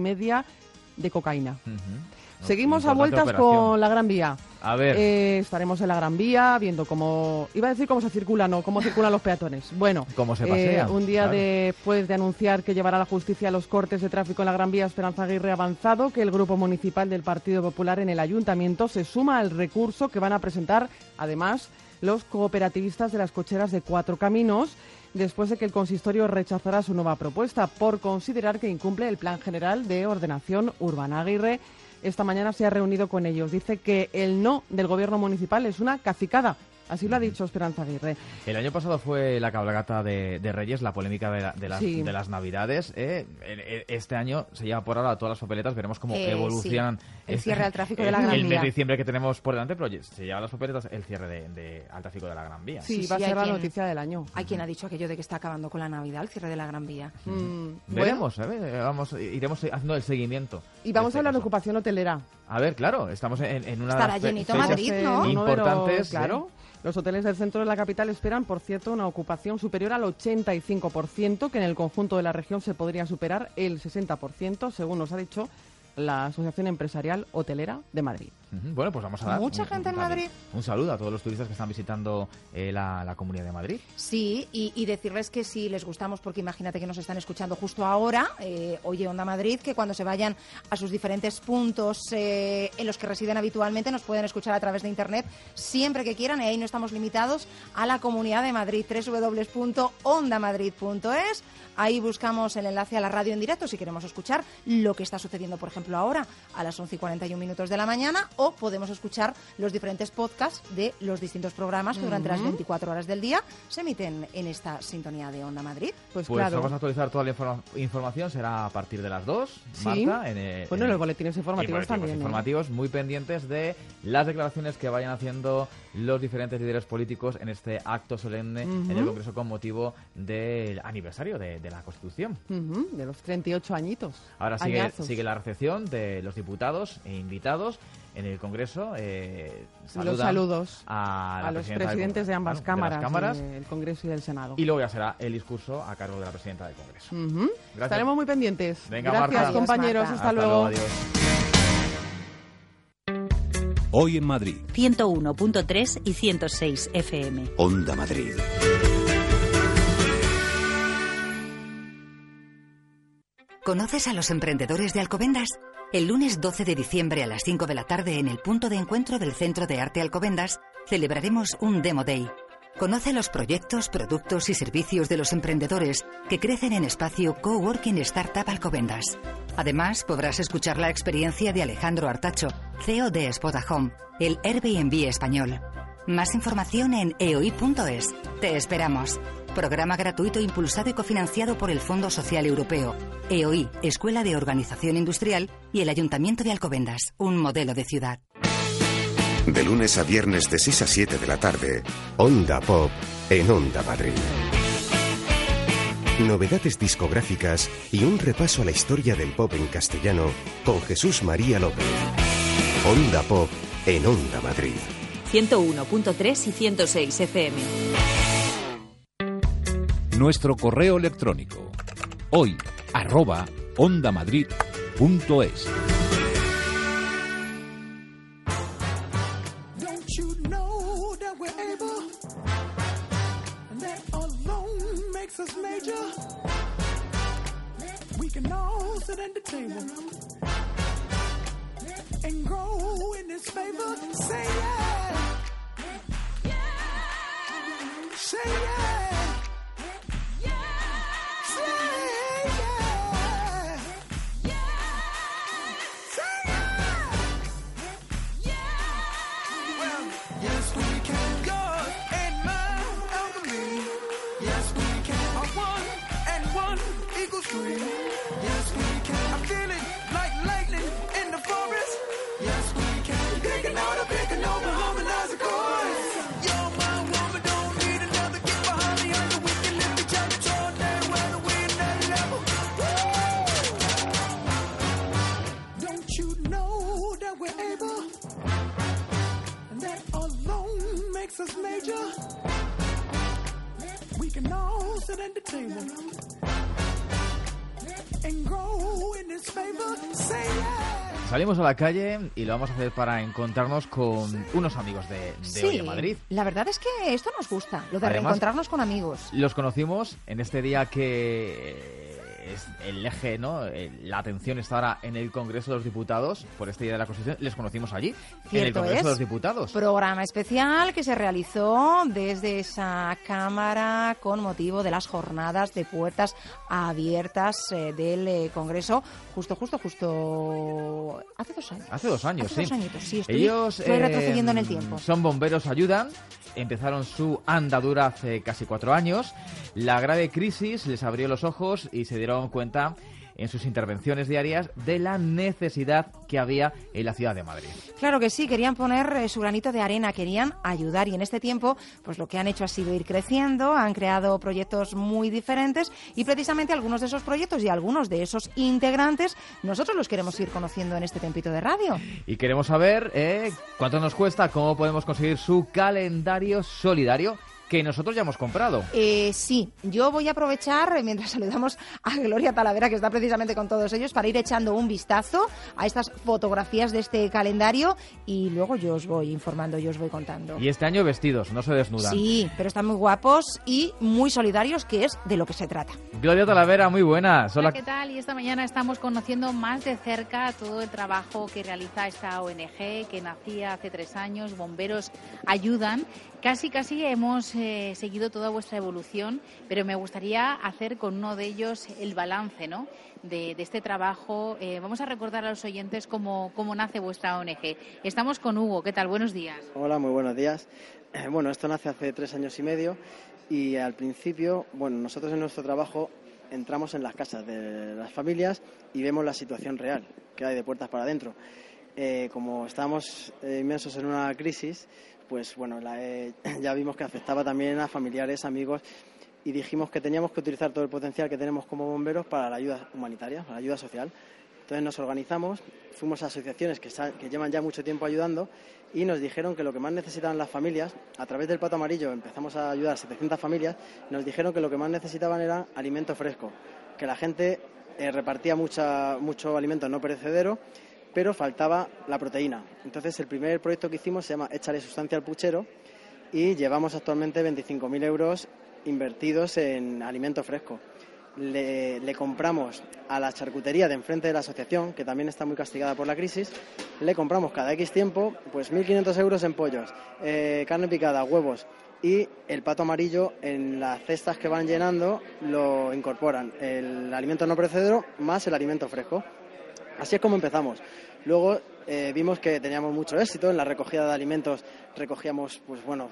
de cocaína. Seguimos a vueltas con la Gran Vía. A ver. Estaremos en la Gran Vía viendo cómo... Iba a decir cómo se circula, no, cómo circulan los peatones. Bueno, cómo se pasean. Un día claro. después de anunciar que llevará a la justicia los cortes de tráfico en la Gran Vía, Esperanza Aguirre ha avanzado que el Grupo Municipal del Partido Popular en el Ayuntamiento se suma al recurso que van a presentar, además, los cooperativistas de las cocheras de Cuatro Caminos, después de que el consistorio rechazara su nueva propuesta por considerar que incumple el Plan General de Ordenación Urbana. Aguirre esta mañana se ha reunido con ellos. Dice que el no del gobierno municipal es una cacicada. Así lo ha dicho Esperanza Aguirre. El año pasado fue la cabalgata de Reyes, la polémica de las Navidades. Este año se lleva por ahora todas las papeletas. Veremos cómo evolucionan. El cierre al tráfico de la Gran Vía. El mes de diciembre que tenemos por delante, pero se lleva las papeletas el cierre al tráfico de la Gran Vía. Sí, va a ser la noticia del año. Hay quien ha dicho aquello de que está acabando con la Navidad, el cierre de la Gran Vía. Veremos, iremos haciendo el seguimiento. Y vamos a hablar de ocupación hotelera. A ver, claro, estamos en una Estará llenito Madrid, ¿no? Importantes. Claro. Los hoteles del centro de la capital esperan, por cierto, una ocupación superior al 85%, que en el conjunto de la región se podría superar el 60%, según nos ha dicho la Asociación Empresarial Hotelera de Madrid. Bueno, pues vamos a dar mucha gente en Madrid. Un saludo a todos los turistas que están visitando la Comunidad de Madrid. Sí, y decirles que si les gustamos, porque imagínate que nos están escuchando justo ahora, oye Onda Madrid, que cuando se vayan a sus diferentes puntos en los que residen habitualmente nos pueden escuchar a través de internet siempre que quieran, y ahí no estamos limitados a la Comunidad de Madrid, www.ondamadrid.es. Ahí buscamos el enlace a la radio en directo si queremos escuchar lo que está sucediendo, por ejemplo, ahora a las 11:41 de la mañana, o podemos escuchar los diferentes podcasts de los distintos programas que durante las 24 horas del día se emiten en esta sintonía de Onda Madrid. Pues claro. Vamos a actualizar toda la información, será a partir de las 2, ¿sí? Marta. En los boletines informativos también. Informativos muy pendientes de las declaraciones que vayan haciendo los diferentes líderes políticos en este acto solemne en el Congreso con motivo del aniversario de la Constitución. De los 38 añitos. Ahora sigue la recepción de los diputados e invitados en el Congreso. Los saludos a los presidentes de ambas cámaras, del Congreso y del Senado. Y luego ya será el discurso a cargo de la presidenta del Congreso. Estaremos muy pendientes. Venga, gracias, Marta. compañeros. Marta. Hasta luego. Adiós. Hoy en Madrid. 101.3 y 106 FM. Onda Madrid. ¿Conoces a los emprendedores de Alcobendas? El lunes 12 de diciembre a las 5 de la tarde en el punto de encuentro del Centro de Arte Alcobendas celebraremos un Demo Day. Conoce los proyectos, productos y servicios de los emprendedores que crecen en espacio Coworking Startup Alcobendas. Además, podrás escuchar la experiencia de Alejandro Artacho, CEO de Spoda Home, el Airbnb español. Más información en eoi.es. Te esperamos. Programa gratuito impulsado y cofinanciado por el Fondo Social Europeo. EOI, Escuela de Organización Industrial, y el Ayuntamiento de Alcobendas, un modelo de ciudad. De lunes a viernes de 6 a 7 de la tarde, Onda Pop en Onda Madrid. Novedades discográficas y un repaso a la historia del pop en castellano con Jesús María López. Onda Pop en Onda Madrid. 101.3 y 106 FM. Nuestro correo electrónico hoy@ondamadrid.es. Yes, we can. I'm feeling like lightning in the forest. Yes, we can. Texas major. We can all sit at the table and grow in his favor. Say yeah. Salimos a la calle y lo vamos a hacer para encontrarnos con unos amigos de Hoy en Madrid. La verdad es que esto nos gusta, lo de Además, reencontrarnos con amigos. Los conocimos en este día que es el eje, ¿no? La atención está ahora en el Congreso de los Diputados por este Día de la Constitución. Les conocimos allí, en el Congreso de los Diputados. Programa especial que se realizó desde esa Cámara con motivo de las jornadas de puertas abiertas del Congreso justo hace 2 años. Hace 2 años, hace sí. 2 añitos, sí. Ellos estoy retrocediendo en el tiempo. Son bomberos, ayudan. Empezaron su andadura hace casi 4 años. La grave crisis les abrió los ojos y se dieron cuenta en sus intervenciones diarias de la necesidad que había en la ciudad de Madrid. Claro que sí, querían poner su granito de arena, querían ayudar y en este tiempo pues lo que han hecho ha sido ir creciendo, han creado proyectos muy diferentes y precisamente algunos de esos proyectos y algunos de esos integrantes nosotros los queremos ir conociendo en este tempito de radio. Y queremos saber cuánto nos cuesta, cómo podemos conseguir su calendario solidario que nosotros ya hemos comprado. Sí, yo voy a aprovechar, mientras saludamos a Gloria Talavera, que está precisamente con todos ellos, para ir echando un vistazo a estas fotografías de este calendario y luego yo os voy informando, yo os voy contando. Y este año vestidos, no se desnudan. Sí, pero están muy guapos y muy solidarios, que es de lo que se trata. Gloria Talavera, muy buenas. Hola, ¿qué tal? Y esta mañana estamos conociendo más de cerca todo el trabajo que realiza esta ONG, que nacía hace 3 años, Bomberos Ayudan. Casi hemos seguido toda vuestra evolución, pero me gustaría hacer con uno de ellos el balance, ¿no?, de este trabajo. Vamos a recordar a los oyentes cómo nace vuestra ONG. Estamos con Hugo. ¿Qué tal? Buenos días. Hola, muy buenos días. Bueno, esto nace hace 3 años y medio y al principio, bueno, nosotros en nuestro trabajo entramos en las casas de las familias y vemos la situación real que hay de puertas para adentro. Como estábamos inmersos en una crisis, pues bueno, ya vimos que afectaba también a familiares, amigos, y dijimos que teníamos que utilizar todo el potencial que tenemos como bomberos para la ayuda humanitaria, para la ayuda social. Entonces nos organizamos, fuimos a asociaciones que llevan ya mucho tiempo ayudando y nos dijeron que lo que más necesitaban las familias, a través del Pato Amarillo empezamos a ayudar a 700 familias, nos dijeron que lo que más necesitaban era alimento fresco, que la gente repartía mucho alimento no perecedero, pero faltaba la proteína. Entonces el primer proyecto que hicimos se llama Échale sustancia al puchero y llevamos actualmente 25.000 euros invertidos en alimento fresco. Le compramos a la charcutería de enfrente de la asociación, que también está muy castigada por la crisis, le compramos cada X tiempo pues 1.500 euros en pollos, carne picada, huevos, y el Pato Amarillo en las cestas que van llenando lo incorporan, el alimento no perecedero más el alimento fresco. Así es como empezamos. Luego vimos que teníamos mucho éxito en la recogida de alimentos. Recogíamos, pues bueno,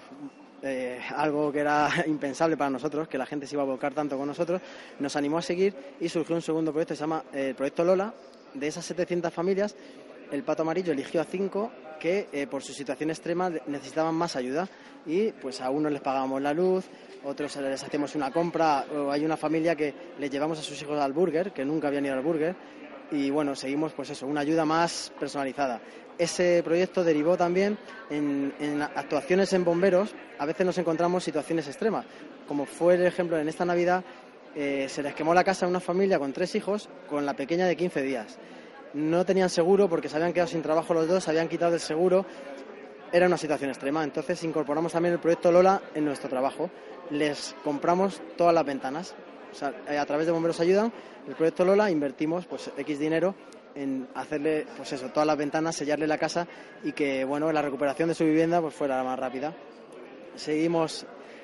algo que era impensable para nosotros, que la gente se iba a volcar tanto con nosotros. Nos animó a seguir y surgió un segundo proyecto que se llama el Proyecto Lola. De esas 700 familias, el Pato Amarillo eligió a 5 que por su situación extrema necesitaban más ayuda y pues a unos les pagábamos la luz, otros les hacíamos una compra, o hay una familia que les llevamos a sus hijos al burger, que nunca habían ido al burger. Y bueno, seguimos pues eso, una ayuda más personalizada. Ese proyecto derivó también en actuaciones en bomberos. A veces nos encontramos situaciones extremas, como fue el ejemplo en esta Navidad, se les quemó la casa a una familia con 3 hijos, con la pequeña de 15 días. No tenían seguro porque se habían quedado sin trabajo los dos, se habían quitado el seguro. Era una situación extrema, entonces incorporamos también el proyecto Lola en nuestro trabajo. Les compramos todas las ventanas. O sea, a través de Bomberos Ayudan, el proyecto Lola, invertimos pues X dinero en hacerle pues eso, todas las ventanas, sellarle la casa y que bueno, la recuperación de su vivienda pues fuera la más rápida. Seguimos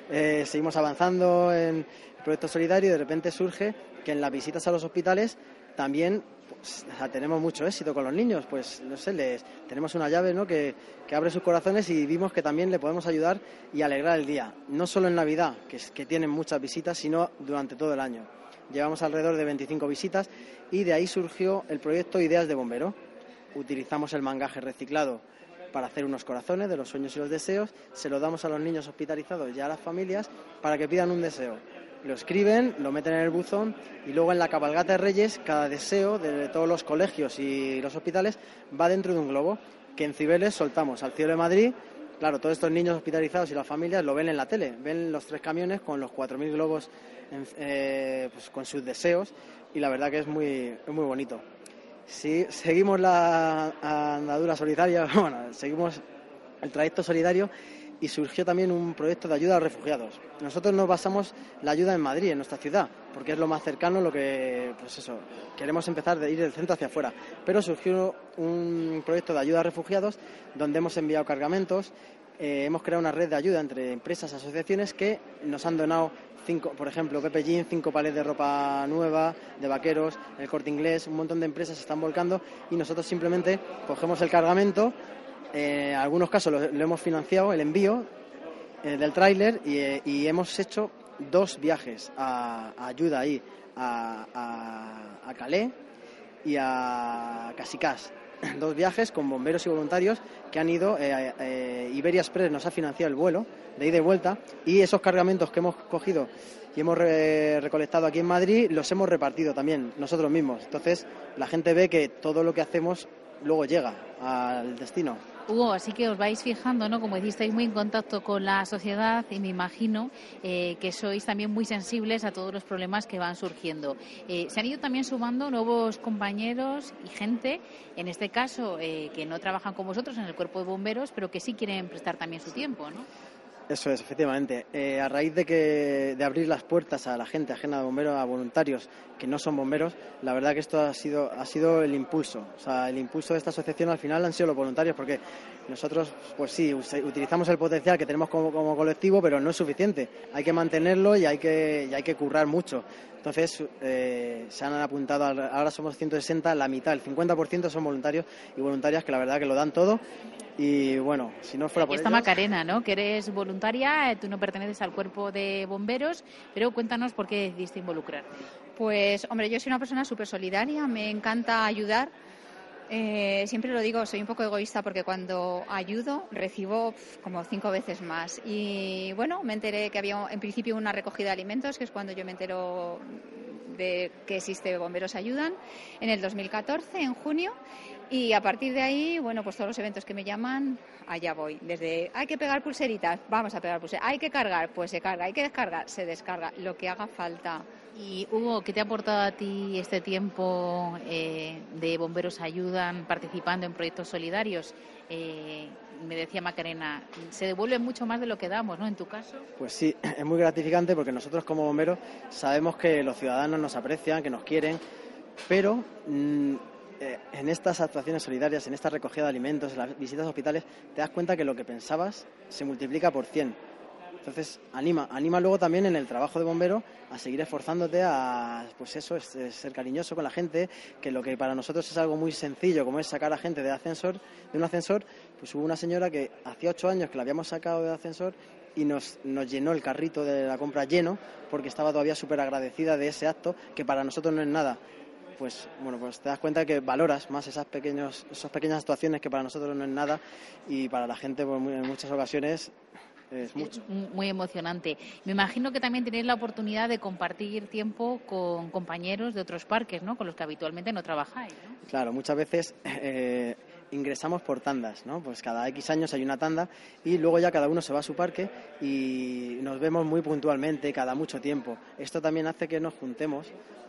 avanzando en el proyecto solidario y de repente surge que en las visitas a los hospitales también pues, tenemos mucho éxito con los niños, pues no sé, tenemos una llave, ¿no?, que abre sus corazones y vimos que también le podemos ayudar y alegrar el día, no solo en Navidad, que tienen muchas visitas, sino durante todo el año. Llevamos alrededor de 25 visitas y de ahí surgió el proyecto Ideas de Bombero. Utilizamos el mangaje reciclado para hacer unos corazones de los sueños y los deseos, se lo damos a los niños hospitalizados y a las familias para que pidan un deseo. Lo escriben, lo meten en el buzón y luego en la cabalgata de Reyes cada deseo de todos los colegios y los hospitales va dentro de un globo que en Cibeles soltamos al cielo de Madrid claro, todos estos niños hospitalizados y las familias lo ven en la tele, ven los 3 camiones con los 4.000 globos pues con sus deseos, y la verdad que es muy bonito. Si seguimos la andadura solidaria, bueno, seguimos el trayecto solidario, y surgió también un proyecto de ayuda a los refugiados. Nosotros nos basamos la ayuda en Madrid, en nuestra ciudad, porque es lo más cercano, lo que, pues eso, queremos empezar de ir del centro hacia afuera. Pero surgió un proyecto de ayuda a refugiados donde hemos enviado cargamentos, hemos creado una red de ayuda entre empresas, asociaciones que nos han donado 5, por ejemplo, Pepe Jean, 5 palés de ropa nueva, de vaqueros, El Corte Inglés, un montón de empresas se están volcando, y nosotros simplemente cogemos el cargamento. En algunos casos lo hemos financiado, el envío del tráiler, y hemos hecho 2 viajes a ayuda ahí, a Calais y a Casicás. 2 viajes con bomberos y voluntarios que han ido. Iberia Express nos ha financiado el vuelo de ida y vuelta, y esos cargamentos que hemos cogido y hemos recolectado aquí en Madrid los hemos repartido también nosotros mismos. Entonces la gente ve que todo lo que hacemos luego llega al destino. Hugo, así que os vais fijando, ¿no? Como decís, estáis muy en contacto con la sociedad, y me imagino que sois también muy sensibles a todos los problemas que van surgiendo. Se han ido también sumando nuevos compañeros y gente, en este caso, que no trabajan con vosotros en el cuerpo de bomberos, pero que sí quieren prestar también su tiempo, ¿no? Eso es, efectivamente. A raíz de abrir las puertas a la gente ajena de bomberos, a voluntarios que no son bomberos, la verdad que esto ha sido el impulso. O sea, el impulso de esta asociación al final han sido los voluntarios, porque nosotros, pues sí, utilizamos el potencial que tenemos como colectivo, pero no es suficiente. Hay que mantenerlo y hay que currar mucho. Entonces, se han apuntado, ahora somos 160, la mitad, el 50% son voluntarios y voluntarias que la verdad que lo dan todo. Y bueno, si no fuera por esta ellos... Macarena, ¿no? Que eres voluntaria, tú no perteneces al cuerpo de bomberos, pero cuéntanos por qué decidiste involucrarte. Pues, hombre, yo soy una persona súper solidaria, me encanta ayudar. Siempre lo digo, soy un poco egoísta porque cuando ayudo recibo como 5 veces más. Y bueno, me enteré que había en principio una recogida de alimentos, que es cuando yo me entero de que existe Bomberos Ayudan, en el 2014, en junio. Y a partir de ahí, bueno, pues todos los eventos que me llaman, allá voy. Desde hay que pegar pulseritas, vamos a pegar pulseritas. Hay que cargar, pues se carga. Hay que descargar, se descarga. Lo que haga falta. Y Hugo, ¿qué te ha aportado a ti este tiempo de Bomberos Ayudan, participando en proyectos solidarios? Me decía Macarena, se devuelve mucho más de lo que damos, ¿no? En tu caso. Pues sí, es muy gratificante porque nosotros como bomberos sabemos que los ciudadanos nos aprecian, que nos quieren, pero en estas actuaciones solidarias, en esta recogida de alimentos, en las visitas a hospitales, te das cuenta que lo que pensabas se multiplica por 100. Entonces anima luego también en el trabajo de bombero a seguir esforzándote a, pues eso, es ser cariñoso con la gente, que lo que para nosotros es algo muy sencillo, como es sacar a gente de un ascensor, pues hubo una señora que hacía 8 años que la habíamos sacado del ascensor y nos llenó el carrito de la compra lleno, porque estaba todavía súper agradecida de ese acto, que para nosotros no es nada. Pues bueno, pues te das cuenta que valoras más esas pequeñas actuaciones que para nosotros no es nada, y para la gente pues, en muchas ocasiones es mucho. Muy emocionante. Me imagino que también tenéis la oportunidad de compartir tiempo con compañeros de otros parques, ¿no? Con los que habitualmente no trabajáis, ¿no? Claro, muchas veces ingresamos por tandas, ¿no? Pues cada X años hay una tanda y luego ya cada uno se va a su parque y nos vemos muy puntualmente cada mucho tiempo. Esto también hace que nos juntemos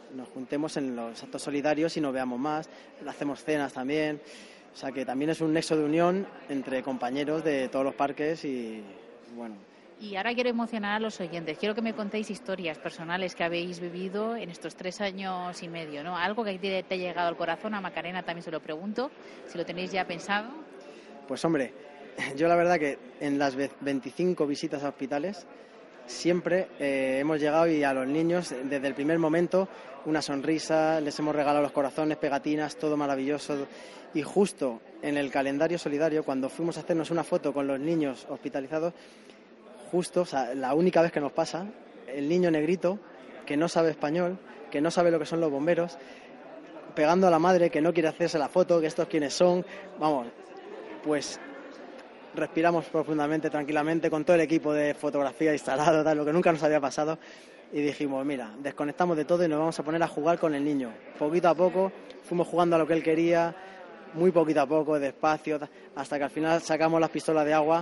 en los actos solidarios y nos veamos más, hacemos cenas también, o sea que también es un nexo de unión entre compañeros de todos los parques y bueno. Y ahora quiero emocionar a los oyentes, quiero que me contéis historias personales que habéis vivido en estos 3 años y medio, ¿no? Algo que te ha llegado al corazón, a Macarena también se lo pregunto, si lo tenéis ya pensado. Pues hombre, yo la verdad que en las 25 visitas a hospitales siempre hemos llegado y a los niños desde el primer momento una sonrisa, les hemos regalado los corazones, pegatinas, todo maravilloso. Y justo en el calendario solidario, cuando fuimos a hacernos una foto con los niños hospitalizados, justo, o sea, la única vez que nos pasa, el niño negrito que no sabe español, que no sabe lo que son los bomberos, pegando a la madre que no quiere hacerse la foto, que estos quiénes son, vamos, pues respiramos profundamente, tranquilamente, con todo el equipo de fotografía instalado, tal, lo que nunca nos había pasado, y dijimos, mira, desconectamos de todo y nos vamos a poner a jugar con el niño. Poquito a poco fuimos jugando a lo que él quería, muy poquito a poco, despacio, hasta que al final sacamos las pistolas de agua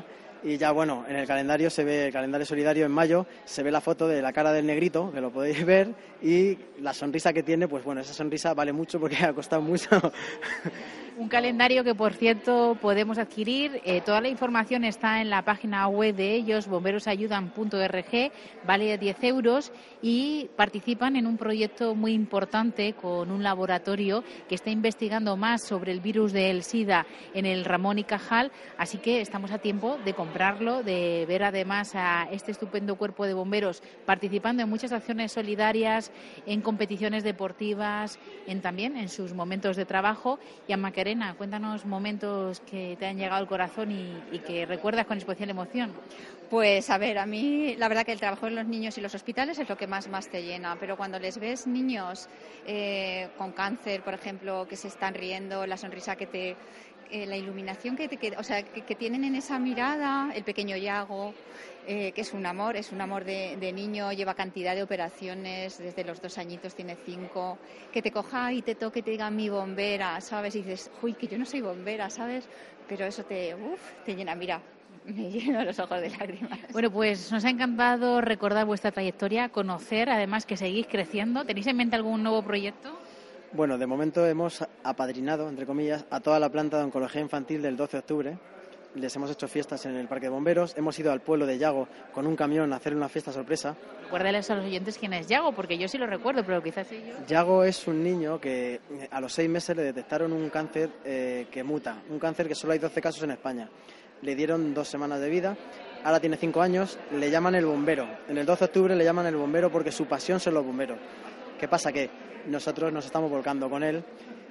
Y ya, bueno, en el calendario se ve, el calendario solidario en mayo, se ve la foto de la cara del negrito, que lo podéis ver, y la sonrisa que tiene, pues bueno, esa sonrisa vale mucho porque ha costado mucho. Un calendario que, por cierto, podemos adquirir. Toda la información está en la página web de ellos, bomberosayudan.org, vale 10 euros y participan en un proyecto muy importante con un laboratorio que está investigando más sobre el virus del SIDA en el Ramón y Cajal, así que estamos a tiempo de comprarlo, de ver además a este estupendo cuerpo de bomberos participando en muchas acciones solidarias, en competiciones deportivas, también en sus momentos de trabajo. Y a Macarena, cuéntanos momentos que te han llegado al corazón y que recuerdas con especial emoción. Pues a ver, a mí la verdad que el trabajo en los niños y los hospitales es lo que más te llena, pero cuando les ves niños con cáncer, por ejemplo, que se están riendo, la sonrisa que te... la iluminación que tienen en esa mirada, el pequeño Yago, que es un amor de niño, lleva cantidad de operaciones, desde los 2 añitos tiene 5, que te coja y te toque y te diga mi bombera, ¿sabes? Y dices, uy, que yo no soy bombera, ¿sabes? Pero eso te llena, mira, me lleno los ojos de lágrimas. Bueno, pues nos ha encantado recordar vuestra trayectoria, conocer, además que seguís creciendo. ¿Tenéis en mente algún nuevo proyecto? Bueno, de momento hemos apadrinado, entre comillas, a toda la planta de oncología infantil del 12 de octubre. Les hemos hecho fiestas en el Parque de Bomberos. Hemos ido al pueblo de Yago con un camión a hacer una fiesta sorpresa. Recuérdales a los oyentes quién es Yago, porque yo sí lo recuerdo, pero quizás ellos... Yago es un niño que a los 6 meses le detectaron un cáncer que muta. Un cáncer que solo hay 12 casos en España. Le dieron 2 semanas de vida. Ahora tiene 5 años. Le llaman el bombero. En el 12 de octubre le llaman el bombero porque su pasión son los bomberos. ¿Qué pasa? Que nosotros nos estamos volcando con él.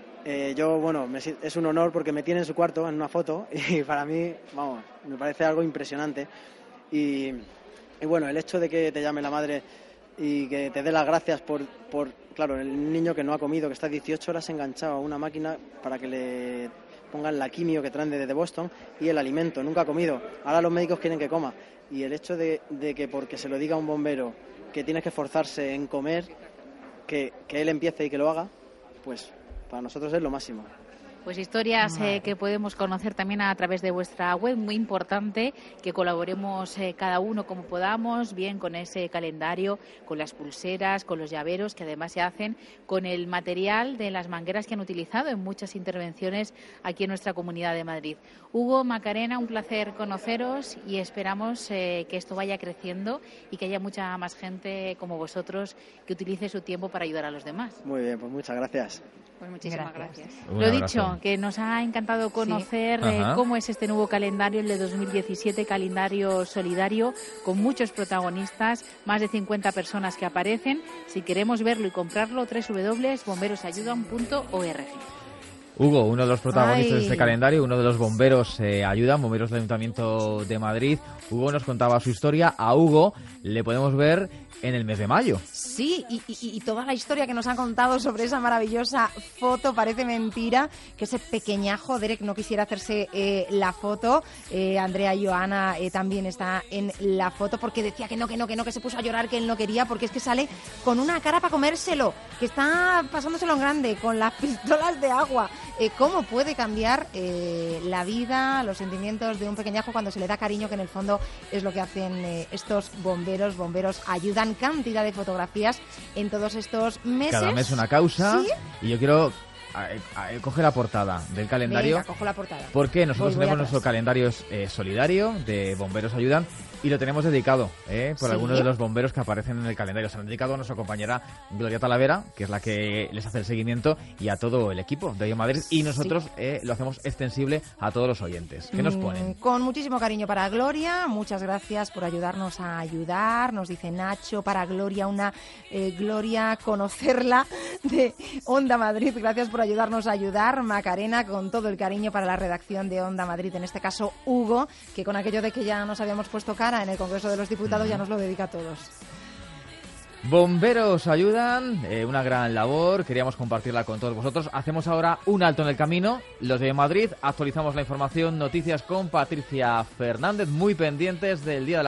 Es un honor porque me tiene en su cuarto en una foto y para mí, me parece algo impresionante. Y bueno, el hecho de que te llame la madre y que te dé las gracias por claro, el niño que no ha comido, que está 18 horas enganchado a una máquina para que le pongan la quimio que traen desde Boston y el alimento, nunca ha comido. Ahora los médicos quieren que coma. Y el hecho de que porque se lo diga a un bombero que tienes que esforzarse en comer, que él empiece y que lo haga, pues para nosotros es lo máximo. Pues historias que podemos conocer también a través de vuestra web. Muy importante que colaboremos cada uno como podamos, bien con ese calendario, con las pulseras, con los llaveros, que además se hacen con el material de las mangueras que han utilizado en muchas intervenciones aquí en nuestra Comunidad de Madrid. Hugo, Macarena, un placer conoceros y esperamos que esto vaya creciendo y que haya mucha más gente como vosotros que utilice su tiempo para ayudar a los demás. Muy bien, pues muchas gracias. Pues muchísimas gracias. Lo dicho, que nos ha encantado conocer cómo es este nuevo calendario, el de 2017, calendario solidario, con muchos protagonistas, más de 50 personas que aparecen. Si queremos verlo y comprarlo, www.bomberosayudan.org. Hugo, uno de los protagonistas de este calendario, uno de los bomberos ayudan, bomberos del Ayuntamiento de Madrid. Hugo nos contaba su historia. A Hugo le podemos ver en el mes de mayo. Sí, y toda la historia que nos han contado sobre esa maravillosa foto, parece mentira que ese pequeñajo, Derek, no quisiera hacerse la foto. Andrea y Joana también está en la foto porque decía que no, que se puso a llorar, que él no quería, porque es que sale con una cara para comérselo, que está pasándoselo en grande, con las pistolas de agua. ¿Cómo puede cambiar la vida, los sentimientos de un pequeñajo cuando se le da cariño, que en el fondo es lo que hacen estos bomberos? Bomberos ayudan, cantidad de fotografías en todos estos meses. Cada mes una causa. ¿Sí? Y yo quiero... coge la portada del calendario. Venga, cojo la portada. Porque nosotros tenemos nuestro calendario solidario de Bomberos Ayudan y lo tenemos dedicado por algunos de los bomberos que aparecen en el calendario. Se lo han dedicado a nuestra compañera Gloria Talavera, que es la que les hace el seguimiento, y a todo el equipo de Madrid. Y nosotros lo hacemos extensible a todos los oyentes. ¿Qué nos ponen? Con muchísimo cariño para Gloria. Muchas gracias por ayudarnos a ayudar. Nos dice Nacho, para Gloria, una Gloria, conocerla, de Onda Madrid. Gracias por ayudarnos a ayudar. Macarena, con todo el cariño para la redacción de Onda Madrid, en este caso Hugo, que con aquello de que ya nos habíamos puesto cara en el Congreso de los Diputados ya nos lo dedica a todos. Bomberos Ayudan, una gran labor, queríamos compartirla con todos vosotros. Hacemos ahora un alto en el camino, los de Madrid, actualizamos la información, noticias con Patricia Fernández, muy pendientes del Día de la